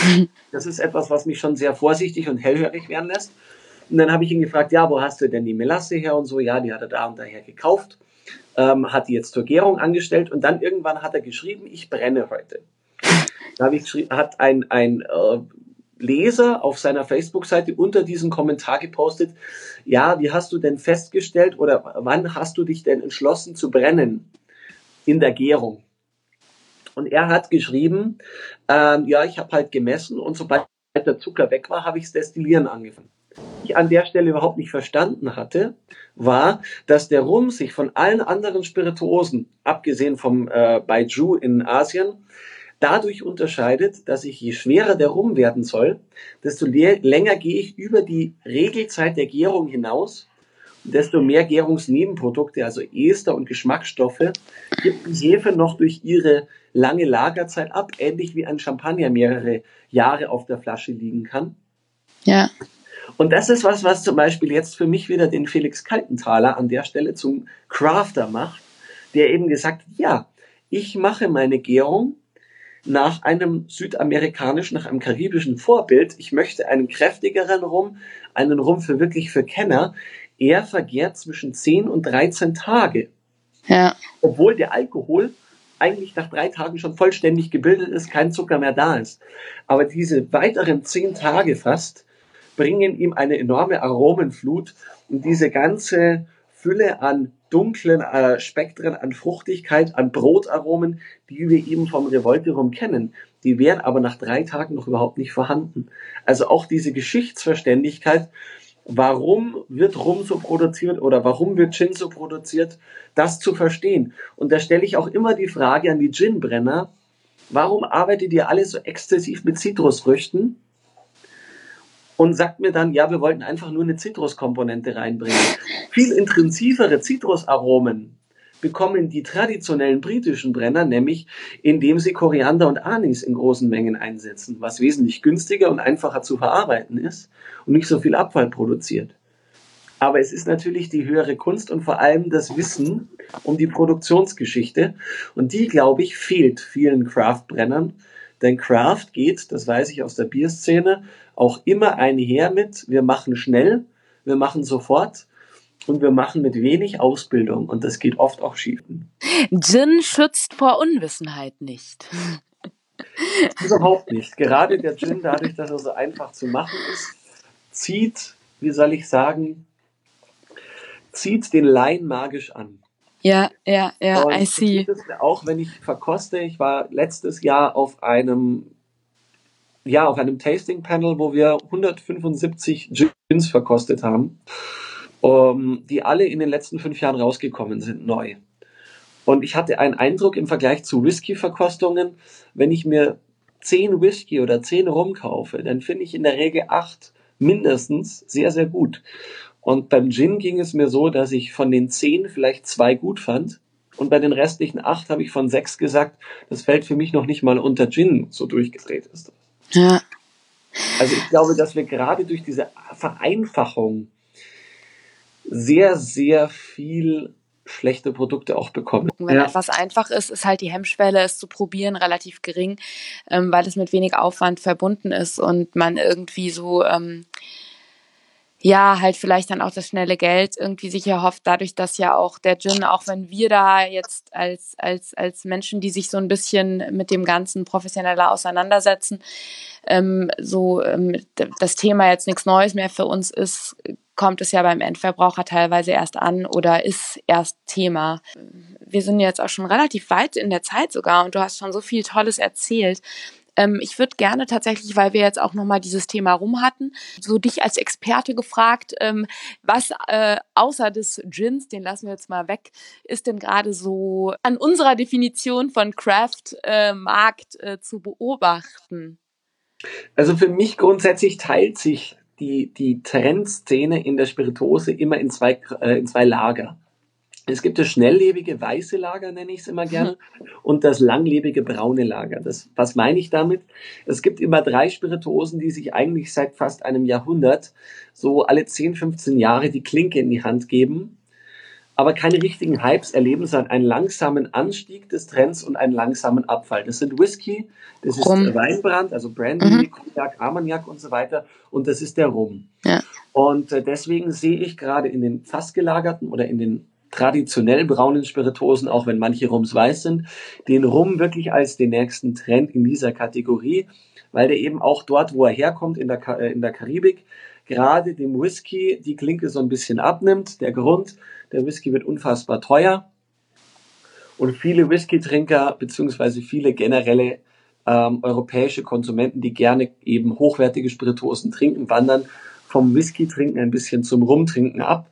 Das ist etwas, was mich schon sehr vorsichtig und hellhörig werden lässt. Und dann habe ich ihn gefragt, ja, wo hast du denn die Melasse her und so? Ja, die hat er da und daher gekauft, ähm, hat die jetzt zur Gärung angestellt und dann irgendwann hat er geschrieben, ich brenne heute. Da habe ich geschrieben, hat ein, ein äh, Leser auf seiner Facebook-Seite unter diesem Kommentar gepostet, ja, wie hast du denn festgestellt oder wann hast du dich denn entschlossen zu brennen in der Gärung? Und er hat geschrieben, ähm, ja, ich habe halt gemessen und sobald der Zucker weg war, habe ich das Destillieren angefangen. Was ich an der Stelle überhaupt nicht verstanden hatte, war, dass der Rum sich von allen anderen Spirituosen, abgesehen vom äh, Baijiu in Asien, dadurch unterscheidet, dass ich, je schwerer der Rum werden soll, desto le- länger gehe ich über die Regelzeit der Gärung hinaus, desto mehr Gärungsnebenprodukte, also Ester und Geschmacksstoffe, gibt die Hefe noch durch ihre lange Lagerzeit ab, ähnlich wie ein Champagner mehrere Jahre auf der Flasche liegen kann. Ja. Und das ist was, was zum Beispiel jetzt für mich wieder den Felix Kaltenthaler an der Stelle zum Crafter macht, der eben gesagt hat, ja, ich mache meine Gärung nach einem südamerikanischen, nach einem karibischen Vorbild. Ich möchte einen kräftigeren Rum, einen Rum für wirklich für Kenner. Er vergärt zwischen zehn und dreizehn Tage. Ja. Obwohl der Alkohol eigentlich nach drei Tagen schon vollständig gebildet ist, kein Zucker mehr da ist. Aber diese weiteren zehn Tage fast bringen ihm eine enorme Aromenflut und diese ganze Fülle an dunklen äh, Spektren, an Fruchtigkeit, an Brotaromen, die wir eben vom Revolte Rum kennen, die wären aber nach drei Tagen noch überhaupt nicht vorhanden. Also auch diese Geschichtsverständigkeit, warum wird Rum so produziert oder warum wird Gin so produziert, das zu verstehen. Und da stelle ich auch immer die Frage an die Ginbrenner, warum arbeitet ihr alle so exzessiv mit Zitrusfrüchten? Und sagt mir dann, ja, wir wollten einfach nur eine Zitruskomponente reinbringen. Viel intensivere Zitrusaromen bekommen die traditionellen britischen Brenner, nämlich indem sie Koriander und Anis in großen Mengen einsetzen, was wesentlich günstiger und einfacher zu verarbeiten ist und nicht so viel Abfall produziert. Aber es ist natürlich die höhere Kunst und vor allem das Wissen um die Produktionsgeschichte. Und die, glaube ich, fehlt vielen Craft-Brennern. Denn Craft geht, das weiß ich aus der Bierszene, auch immer einher mit, wir machen schnell, wir machen sofort und wir machen mit wenig Ausbildung. Und das geht oft auch schief. Gin schützt vor Unwissenheit nicht. Überhaupt nicht. Gerade der Gin, dadurch, dass er so einfach zu machen ist, zieht, wie soll ich sagen, zieht den Laien magisch an. Ja, ja, ja, Und I see. das ist auch, wenn ich verkoste, ich war letztes Jahr auf einem, ja, auf einem Tasting Panel, wo wir hundertfünfundsiebzig Gins verkostet haben, um, die alle in den letzten fünf Jahren rausgekommen sind, neu. Und ich hatte einen Eindruck im Vergleich zu Whisky-Verkostungen, wenn ich mir zehn Whisky oder zehn Rum kaufe, dann finde ich in der Regel acht mindestens sehr, sehr gut. Und beim Gin ging es mir so, dass ich von den zehn vielleicht zwei gut fand. Und bei den restlichen acht habe ich von sechs gesagt, das fällt für mich noch nicht mal unter Gin, so durchgedreht ist das. Ja. Also ich glaube, dass wir gerade durch diese Vereinfachung sehr, sehr viel schlechte Produkte auch bekommen. Wenn Ja. etwas einfach ist, ist halt die Hemmschwelle, es zu probieren, relativ gering, ähm, weil es mit wenig Aufwand verbunden ist und man irgendwie so, ähm, ja, halt vielleicht dann auch das schnelle Geld irgendwie sich erhofft, dadurch, dass ja auch der Gin, auch wenn wir da jetzt als, als, als Menschen, die sich so ein bisschen mit dem Ganzen professioneller auseinandersetzen, ähm, so ähm, das Thema jetzt nichts Neues mehr für uns ist, kommt es ja beim Endverbraucher teilweise erst an oder ist erst Thema. Wir sind jetzt auch schon relativ weit in der Zeit sogar und du hast schon so viel Tolles erzählt. Ähm, ich würde gerne tatsächlich, weil wir jetzt auch nochmal dieses Thema rum hatten, so dich als Experte gefragt, ähm, was äh, außer des Gins, den lassen wir jetzt mal weg, ist denn gerade so an unserer Definition von Craft-Markt äh, äh, zu beobachten? Also für mich grundsätzlich teilt sich die, die Trendszene in der Spirituose immer in zwei, äh, in zwei Lager. Es gibt das schnelllebige weiße Lager, nenne ich es immer gerne, und das langlebige braune Lager. Das, was meine ich damit? Es gibt immer drei Spirituosen, die sich eigentlich seit fast einem Jahrhundert so alle zehn, fünfzehn Jahre die Klinke in die Hand geben, aber keine richtigen Hypes erleben, sondern einen langsamen Anstieg des Trends und einen langsamen Abfall. Das sind Whisky, das ist Rum. Weinbrand, also Brandy, Mhm. Cognac, Armagnac und so weiter, und das ist der Rum. Ja. Und äh, deswegen sehe ich gerade in den fassgelagerten oder in den traditionell braunen Spirituosen, auch wenn manche Rums weiß sind, den Rum wirklich als den nächsten Trend in dieser Kategorie, weil der eben auch dort, wo er herkommt, in der, Ka- äh, in der Karibik, gerade dem Whisky die Klinke so ein bisschen abnimmt. Der Grund, der Whisky wird unfassbar teuer und viele Whisky-Trinker beziehungsweise viele generelle ähm, europäische Konsumenten, die gerne eben hochwertige Spirituosen trinken, wandern vom Whisky-Trinken ein bisschen zum Rumtrinken ab.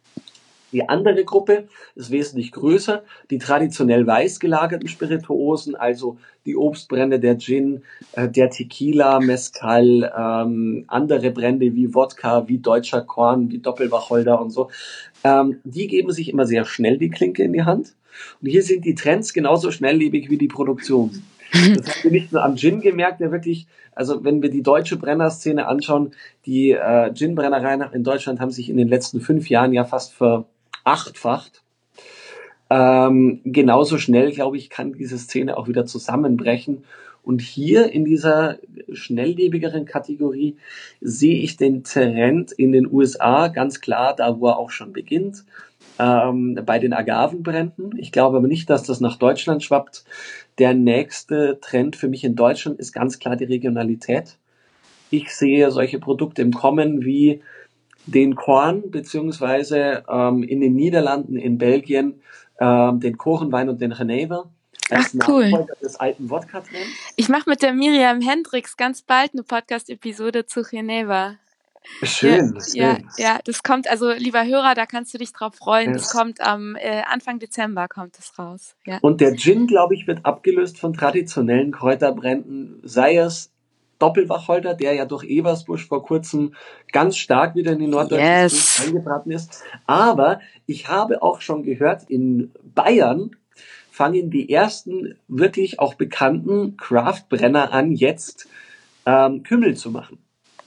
Die andere Gruppe ist wesentlich größer, die traditionell weiß gelagerten Spirituosen, also die Obstbrände, der Gin, äh, der Tequila, Mezcal, ähm, andere Brände wie Wodka, wie deutscher Korn, wie Doppelwacholder und so. Ähm, die geben sich immer sehr schnell die Klinke in die Hand. Und hier sind die Trends genauso schnelllebig wie die Produktion. Das haben wir nicht nur am Gin gemerkt, der wirklich, also wenn wir die deutsche Brennerszene anschauen, die äh, Gin-Brennereien in Deutschland haben sich in den letzten fünf Jahren ja fast ver achtfacht. Ähm, genauso schnell, glaube ich, kann diese Szene auch wieder zusammenbrechen. Und hier in dieser schnelllebigeren Kategorie sehe ich den Trend in den U S A ganz klar, da wo er auch schon beginnt, ähm, bei den Agavenbränden. Ich glaube aber nicht, dass das nach Deutschland schwappt. Der nächste Trend für mich in Deutschland ist ganz klar die Regionalität. Ich sehe solche Produkte im Kommen wie den Korn, beziehungsweise ähm, in den Niederlanden, in Belgien, ähm, den Korenwein und den Genever Ach, als cool. Nachfolger des alten Wodka-Trends. Ich mache mit der Miriam Hendricks ganz bald eine Podcast-Episode zu Geneva. Schön, Ja, ja, schön. ja, das kommt, also lieber Hörer, da kannst du dich drauf freuen. Das Ja. kommt am äh, Anfang Dezember kommt es raus. Ja. Und der Gin, glaube ich, wird abgelöst von traditionellen Kräuterbränden, sei es Doppelwacholder, der ja durch Eversbusch vor kurzem ganz stark wieder in die norddeutsche Yes. Szene eingebraten ist. Aber ich habe auch schon gehört, in Bayern fangen die ersten wirklich auch bekannten Craft-Brenner an, jetzt ähm, Kümmel zu machen.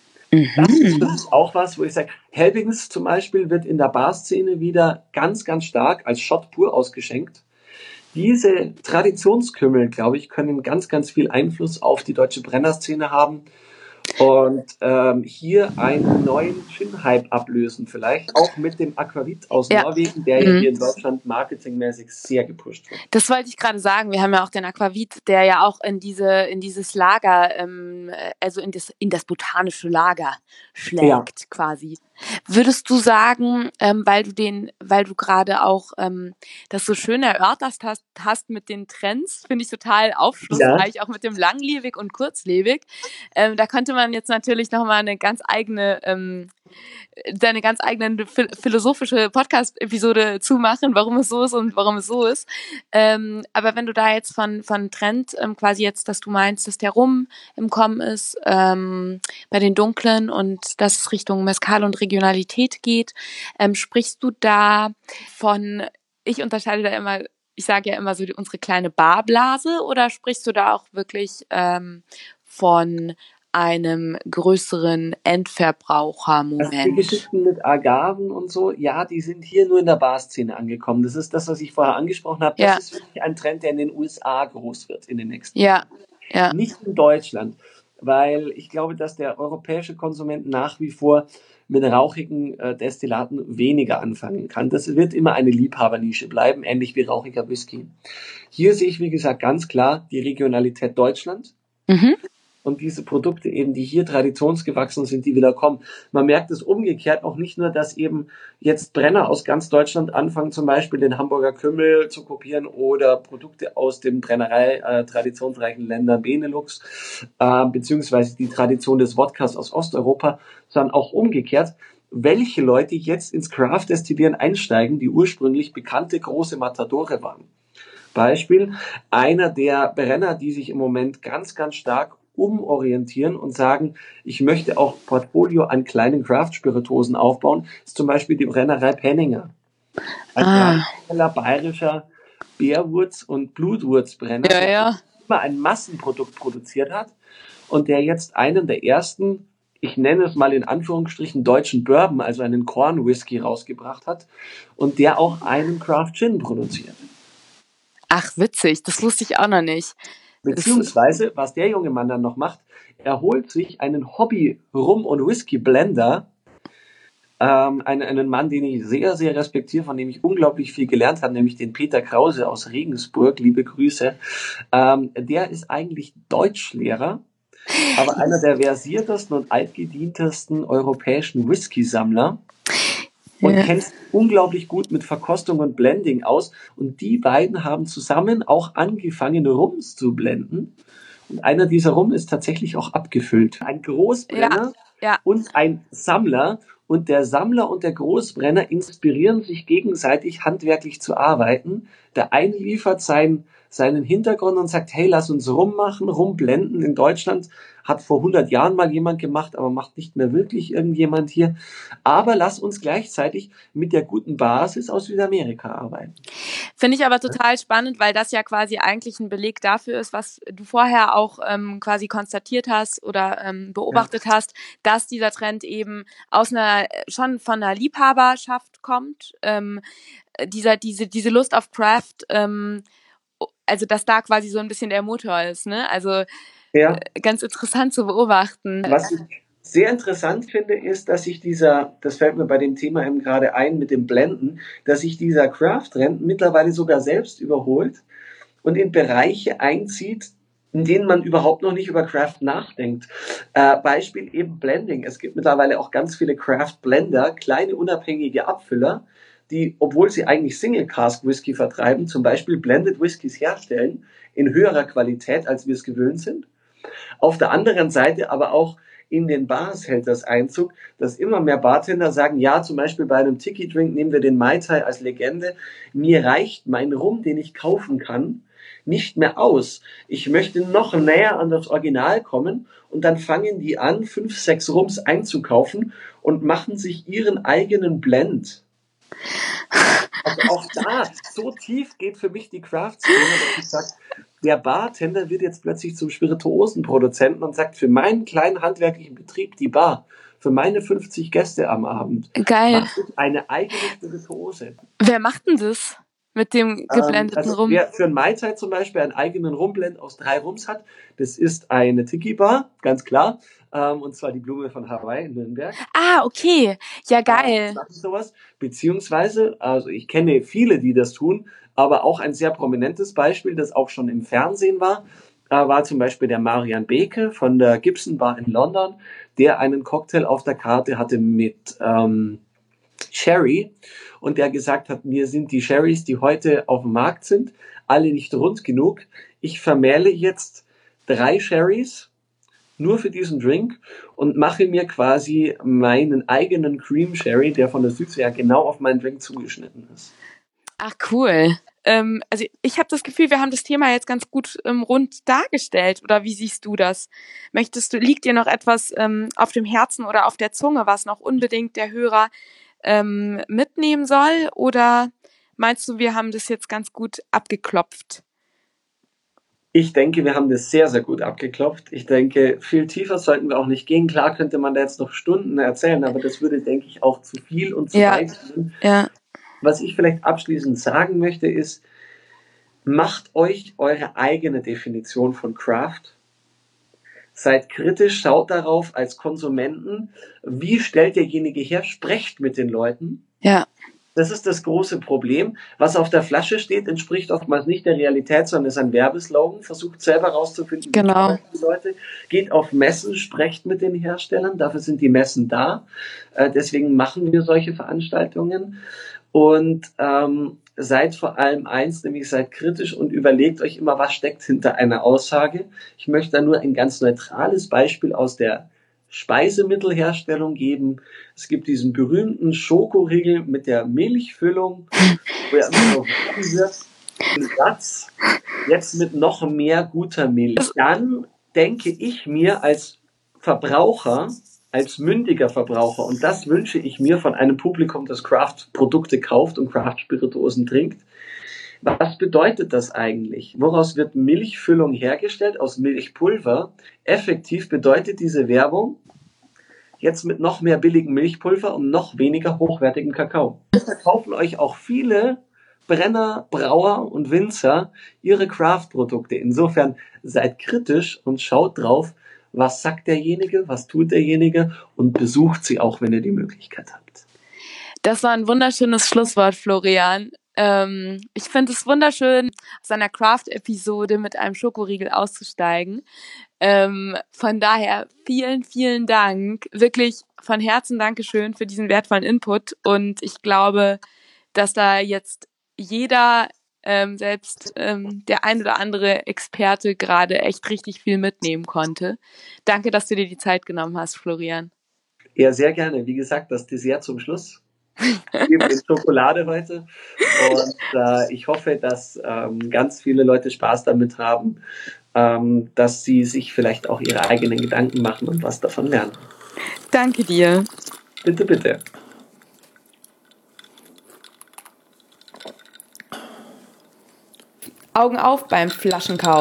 Das ist für mich auch was, wo ich sage, Helbings zum Beispiel wird in der Bar-Szene wieder ganz, ganz stark als Shot pur ausgeschenkt. Diese Traditionskümmel, glaube ich, können ganz, ganz viel Einfluss auf die deutsche Brennerszene haben und ähm, hier einen neuen Gin-Hype ablösen vielleicht, auch mit dem Aquavit aus Ja. Norwegen, der ja Mhm. hier in Deutschland marketingmäßig sehr gepusht wird. Das wollte ich gerade sagen. Wir haben ja auch den Aquavit, der ja auch in diese, in dieses Lager, ähm, also in das, in das botanische Lager schlägt, Ja. quasi. Würdest du sagen, ähm, weil du den, weil du gerade auch ähm, das so schön erörtert hast, hast mit den Trends, finde ich total aufschlussreich, ja. Auch mit dem langlebig und kurzlebig. Ähm, da könnte man jetzt natürlich nochmal eine ganz eigene ähm, deine ganz eigene philosophische Podcast-Episode zumachen, warum es so ist und warum es so ist. Ähm, aber wenn du da jetzt von, von Trend ähm, quasi jetzt, dass du meinst, dass der Rum im Kommen ist, ähm, bei den Dunklen und dass es Richtung Mezcal und Regionalität geht, ähm, sprichst du da von, ich unterscheide da immer, ich sage ja immer so die, unsere kleine Barblase, oder sprichst du da auch wirklich ähm, von einem größeren Endverbrauchermoment? Also die Geschichten mit Agaven und so, ja, die sind hier nur in der Bar-Szene angekommen. Das ist das, was ich vorher angesprochen habe. Das Ja. ist wirklich ein Trend, der in den U S A groß wird in den nächsten Ja, Jahren. ja. Nicht in Deutschland, weil ich glaube, dass der europäische Konsument nach wie vor mit rauchigen äh, Destillaten weniger anfangen kann. Das wird immer eine Liebhabernische bleiben, ähnlich wie rauchiger Whisky. Hier sehe ich, wie gesagt, ganz klar die Regionalität Deutschland. Mhm. Und diese Produkte eben, die hier traditionsgewachsen sind, die wieder kommen. Man merkt es umgekehrt auch nicht nur, dass eben jetzt Brenner aus ganz Deutschland anfangen, zum Beispiel den Hamburger Kümmel zu kopieren oder Produkte aus den Brennerei äh, traditionsreichen Ländern Benelux, äh, beziehungsweise die Tradition des Wodkas aus Osteuropa, sondern auch umgekehrt, welche Leute jetzt ins Craft-Destillieren einsteigen, die ursprünglich bekannte große Matadore waren. Beispiel, einer der Brenner, die sich im Moment ganz, ganz stark umorientieren und sagen, ich möchte auch Portfolio an kleinen Craft-Spirituosen aufbauen, ist zum Beispiel die Brennerei Penninger. Ein Ah. traditioneller bayerischer Bärwurz- und Blutwurzbrenner, Ja, der ja. immer ein Massenprodukt produziert hat und der jetzt einen der ersten, ich nenne es mal in Anführungsstrichen, deutschen Bourbon, also einen Korn-Whisky rausgebracht hat und der auch einen Craft-Gin produziert. Ach, witzig, das wusste ich auch noch nicht. Beziehungsweise, was der junge Mann dann noch macht, er holt sich einen Hobby-Rum- und Whisky-Blender, ähm, einen, einen Mann, den ich sehr, sehr respektiere, von dem ich unglaublich viel gelernt habe, nämlich den Peter Krause aus Regensburg, liebe Grüße. Ähm, der ist eigentlich Deutschlehrer, aber einer der versiertesten und altgedientesten europäischen Whisky-Sammler. Und Ja. kennt unglaublich gut mit Verkostung und Blending aus. Und die beiden haben zusammen auch angefangen, Rums zu blenden. Und einer dieser Rum ist tatsächlich auch abgefüllt. Ein Großbrenner Ja, ja. und ein Sammler. Und der Sammler und der Großbrenner inspirieren sich gegenseitig, handwerklich zu arbeiten. Der eine liefert sein, seinen Hintergrund und sagt, hey, lass uns Rum machen, Rum blenden in Deutschland. Hat vor hundert Jahren mal jemand gemacht, aber macht nicht mehr wirklich irgendjemand hier. Aber lass uns gleichzeitig mit der guten Basis aus Südamerika arbeiten. Finde ich aber total spannend, weil das ja quasi eigentlich ein Beleg dafür ist, was du vorher auch ähm, quasi konstatiert hast oder ähm, beobachtet ja. hast, dass dieser Trend eben aus einer einer, schon von einer Liebhaberschaft kommt, ähm, dieser, diese, diese Lust auf Craft, ähm, also dass da quasi so ein bisschen der Motor ist, ne? Also Ja. ganz interessant zu beobachten. Was ich sehr interessant finde, ist, dass sich dieser, das fällt mir bei dem Thema eben gerade ein mit dem Blenden, dass sich dieser Craft-Trend mittlerweile sogar selbst überholt und in Bereiche einzieht, in denen man überhaupt noch nicht über Craft nachdenkt. Äh, Beispiel eben Blending. Es gibt mittlerweile auch ganz viele Craft-Blender, kleine unabhängige Abfüller, die, obwohl sie eigentlich Single-Cask-Whisky vertreiben, zum Beispiel Blended Whiskys herstellen, in höherer Qualität, als wir es gewöhnt sind. Auf der anderen Seite aber auch in den Bars hält das Einzug, dass immer mehr Bartender sagen, ja, zum Beispiel bei einem Tiki-Drink nehmen wir den Mai Tai als Legende. Mir reicht mein Rum, den ich kaufen kann, nicht mehr aus. Ich möchte noch näher an das Original kommen und dann fangen die an, fünf, sechs Rums einzukaufen und machen sich ihren eigenen Blend. Also auch da, so tief geht für mich die Craft-Szene, dass ich sage, der Bartender wird jetzt plötzlich zum Spirituosenproduzenten und sagt, für meinen kleinen handwerklichen Betrieb, die Bar, für meine fünfzig Gäste am Abend, Geil. mache ich eine eigene Spirituose. Wer macht denn das mit dem geblendeten ähm, also Rum? Wer für ein Mai Tai zum Beispiel einen eigenen Rumblend aus drei Rums hat, das ist eine Tiki-Bar, ganz klar, ähm, und zwar die Blume von Hawaii in Nürnberg. Ah, okay. Ja, geil. Äh, sowas. Beziehungsweise, also ich kenne viele, die das tun, aber auch ein sehr prominentes Beispiel, das auch schon im Fernsehen war, äh, war zum Beispiel der Marian Beke von der Gibson Bar in London, der einen Cocktail auf der Karte hatte mit ähm, Sherry und der gesagt hat, mir sind die Sherrys, die heute auf dem Markt sind, alle nicht rund genug. Ich vermähle jetzt drei Sherrys nur für diesen Drink und mache mir quasi meinen eigenen Cream Sherry, der von der Südsee ja genau auf meinen Drink zugeschnitten ist. Ach, cool. Ähm, also ich habe das Gefühl, wir haben das Thema jetzt ganz gut ähm, rund dargestellt. Oder wie siehst du das? Möchtest du, liegt dir noch etwas ähm, auf dem Herzen oder auf der Zunge, was noch unbedingt der Hörer ähm, mitnehmen soll? Oder meinst du, wir haben das jetzt ganz gut abgeklopft? Ich denke, wir haben das sehr, sehr gut abgeklopft. Ich denke, viel tiefer sollten wir auch nicht gehen. Klar könnte man da jetzt noch Stunden erzählen, aber das würde, denke ich, auch zu viel und zu Ja. weit gehen. Ja. Was ich vielleicht abschließend sagen möchte, ist, macht euch eure eigene Definition von Craft. Seid kritisch, schaut darauf als Konsumenten, wie stellt derjenige her, sprecht mit den Leuten. Ja. Das ist das große Problem. Was auf der Flasche steht, entspricht oftmals nicht der Realität, sondern ist ein Werbeslogan. Versucht selber rauszufinden, wie Genau. arbeiten die Leute. Geht auf Messen, sprecht mit den Herstellern. Dafür sind die Messen da. Äh, deswegen machen wir solche Veranstaltungen. Und ähm, seid vor allem eins, nämlich seid kritisch und überlegt euch immer, was steckt hinter einer Aussage. Ich möchte da nur ein ganz neutrales Beispiel aus der Speisemittelherstellung geben. Es gibt diesen berühmten Schokoriegel mit der Milchfüllung, wo ja immer noch wird, den Satz, jetzt mit noch mehr guter Milch. Dann denke ich mir als Verbraucher, als mündiger Verbraucher, und das wünsche ich mir von einem Publikum, das Craft-Produkte kauft und Craft-Spirituosen trinkt. Was bedeutet das eigentlich? Woraus wird Milchfüllung hergestellt? Aus Milchpulver. Effektiv bedeutet diese Werbung, jetzt mit noch mehr billigem Milchpulver und noch weniger hochwertigem Kakao. Da verkaufen euch auch viele Brenner, Brauer und Winzer ihre Craft-Produkte. Insofern seid kritisch und schaut drauf, was sagt derjenige, was tut derjenige und besucht sie auch, wenn ihr die Möglichkeit habt. Das war ein wunderschönes Schlusswort, Florian. Ähm, ich finde es wunderschön, aus einer Craft-Episode mit einem Schokoriegel auszusteigen. Ähm, von daher vielen, vielen Dank. Wirklich von Herzen Dankeschön für diesen wertvollen Input. Und ich glaube, dass da jetzt jeder, ähm, selbst ähm, der ein oder andere Experte gerade echt richtig viel mitnehmen konnte. Danke, dass du dir die Zeit genommen hast, Florian. Ja, sehr gerne. Wie gesagt, das Dessert zum Schluss. Eben in Schokolade heute. Und äh, ich hoffe, dass ähm, ganz viele Leute Spaß damit haben, ähm, dass sie sich vielleicht auch ihre eigenen Gedanken machen und was davon lernen. Danke dir. Bitte, bitte. Augen auf beim Flaschenkauf.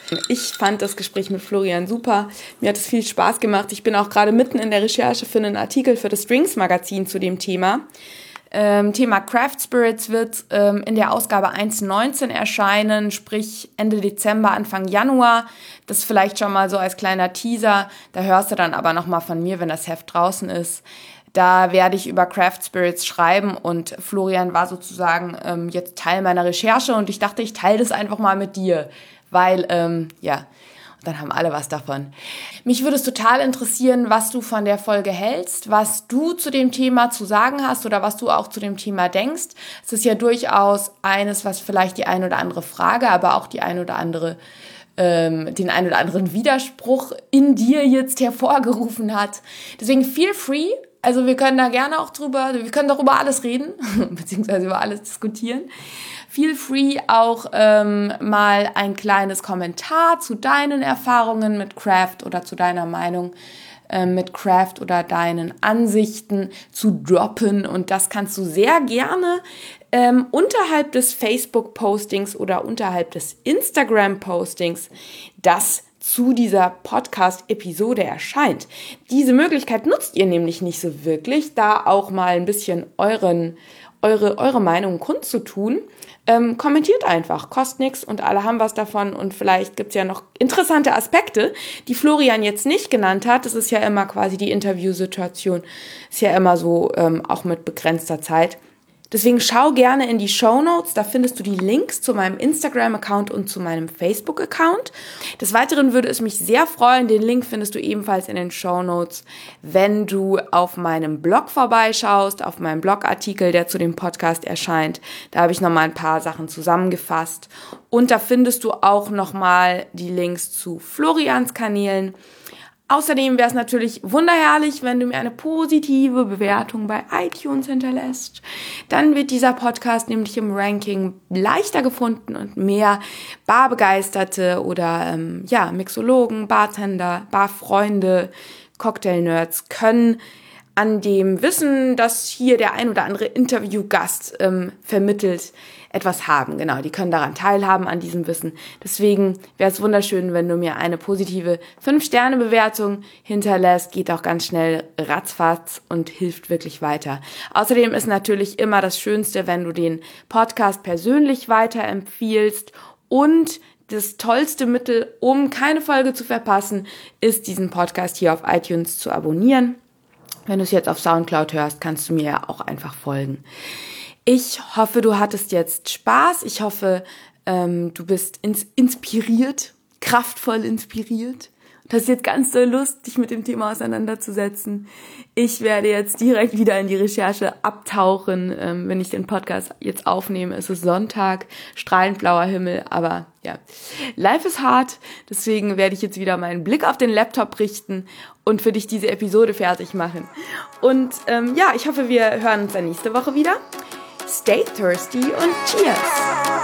Ich fand das Gespräch mit Florian super. Mir hat es viel Spaß gemacht. Ich bin auch gerade mitten in der Recherche für einen Artikel für das Strings Magazin zu dem Thema. Ähm, Thema Craft Spirits wird ähm, in der Ausgabe eins neunzehn erscheinen, sprich Ende Dezember, Anfang Januar. Das vielleicht schon mal so als kleiner Teaser. Da hörst du dann aber nochmal von mir, wenn das Heft draußen ist. Da werde ich über Craft Spirits schreiben und Florian war sozusagen ähm, jetzt Teil meiner Recherche und ich dachte, ich teile das einfach mal mit dir, weil, ähm, ja, dann haben alle was davon. Mich würde es total interessieren, was du von der Folge hältst, was du zu dem Thema zu sagen hast oder was du auch zu dem Thema denkst. Es ist ja durchaus eines, was vielleicht die ein oder andere Frage, aber auch die ein oder andere, ähm, den ein oder anderen Widerspruch in dir jetzt hervorgerufen hat. Deswegen feel free. Also wir können da gerne auch drüber, wir können doch über alles reden, beziehungsweise über alles diskutieren. Feel free auch ähm, mal ein kleines Kommentar zu deinen Erfahrungen mit Craft oder zu deiner Meinung äh, mit Craft oder deinen Ansichten zu droppen. Und das kannst du sehr gerne ähm, unterhalb des Facebook-Postings oder unterhalb des Instagram-Postings, das zu dieser Podcast-Episode erscheint. Diese Möglichkeit nutzt ihr nämlich nicht so wirklich, da auch mal ein bisschen euren, eure, eure Meinung kundzutun. Ähm, kommentiert einfach, kostet nichts und alle haben was davon und vielleicht gibt's ja noch interessante Aspekte, die Florian jetzt nicht genannt hat. Das ist ja immer quasi die Interviewsituation, ist ja immer so, ähm, auch mit begrenzter Zeit. Deswegen schau gerne in die Shownotes, da findest du die Links zu meinem Instagram-Account und zu meinem Facebook-Account. Des Weiteren würde es mich sehr freuen, den Link findest du ebenfalls in den Shownotes, wenn du auf meinem Blog vorbeischaust, auf meinem Blogartikel, der zu dem Podcast erscheint. Da habe ich nochmal ein paar Sachen zusammengefasst. Und da findest du auch nochmal die Links zu Florians Kanälen. Außerdem wäre es natürlich wunderherrlich, wenn du mir eine positive Bewertung bei iTunes hinterlässt. Dann wird dieser Podcast nämlich im Ranking leichter gefunden und mehr Barbegeisterte oder ähm, ja Mixologen, Bartender, Barfreunde, Cocktailnerds können an dem Wissen, das hier der ein oder andere Interviewgast ähm, vermittelt, etwas haben. Genau, die können daran teilhaben, an diesem Wissen. Deswegen wäre es wunderschön, wenn du mir eine positive fünf Sterne Bewertung hinterlässt. Geht auch ganz schnell ratzfatz und hilft wirklich weiter. Außerdem ist natürlich immer das Schönste, wenn du den Podcast persönlich weiterempfiehlst. Und das tollste Mittel, um keine Folge zu verpassen, ist, diesen Podcast hier auf iTunes zu abonnieren. Wenn du es jetzt auf Soundcloud hörst, kannst du mir ja auch einfach folgen. Ich hoffe, du hattest jetzt Spaß. Ich hoffe, ähm, du bist ins- inspiriert, kraftvoll inspiriert. Und hast jetzt ganz doll Lust, dich mit dem Thema auseinanderzusetzen. Ich werde jetzt direkt wieder in die Recherche abtauchen. Ähm, wenn ich den Podcast jetzt aufnehme, ist es Sonntag, strahlend blauer Himmel. Aber ja, life is hard. Deswegen werde ich jetzt wieder meinen Blick auf den Laptop richten und für dich diese Episode fertig machen. Und ähm, ja, ich hoffe, wir hören uns dann nächste Woche wieder. Stay thirsty und cheers!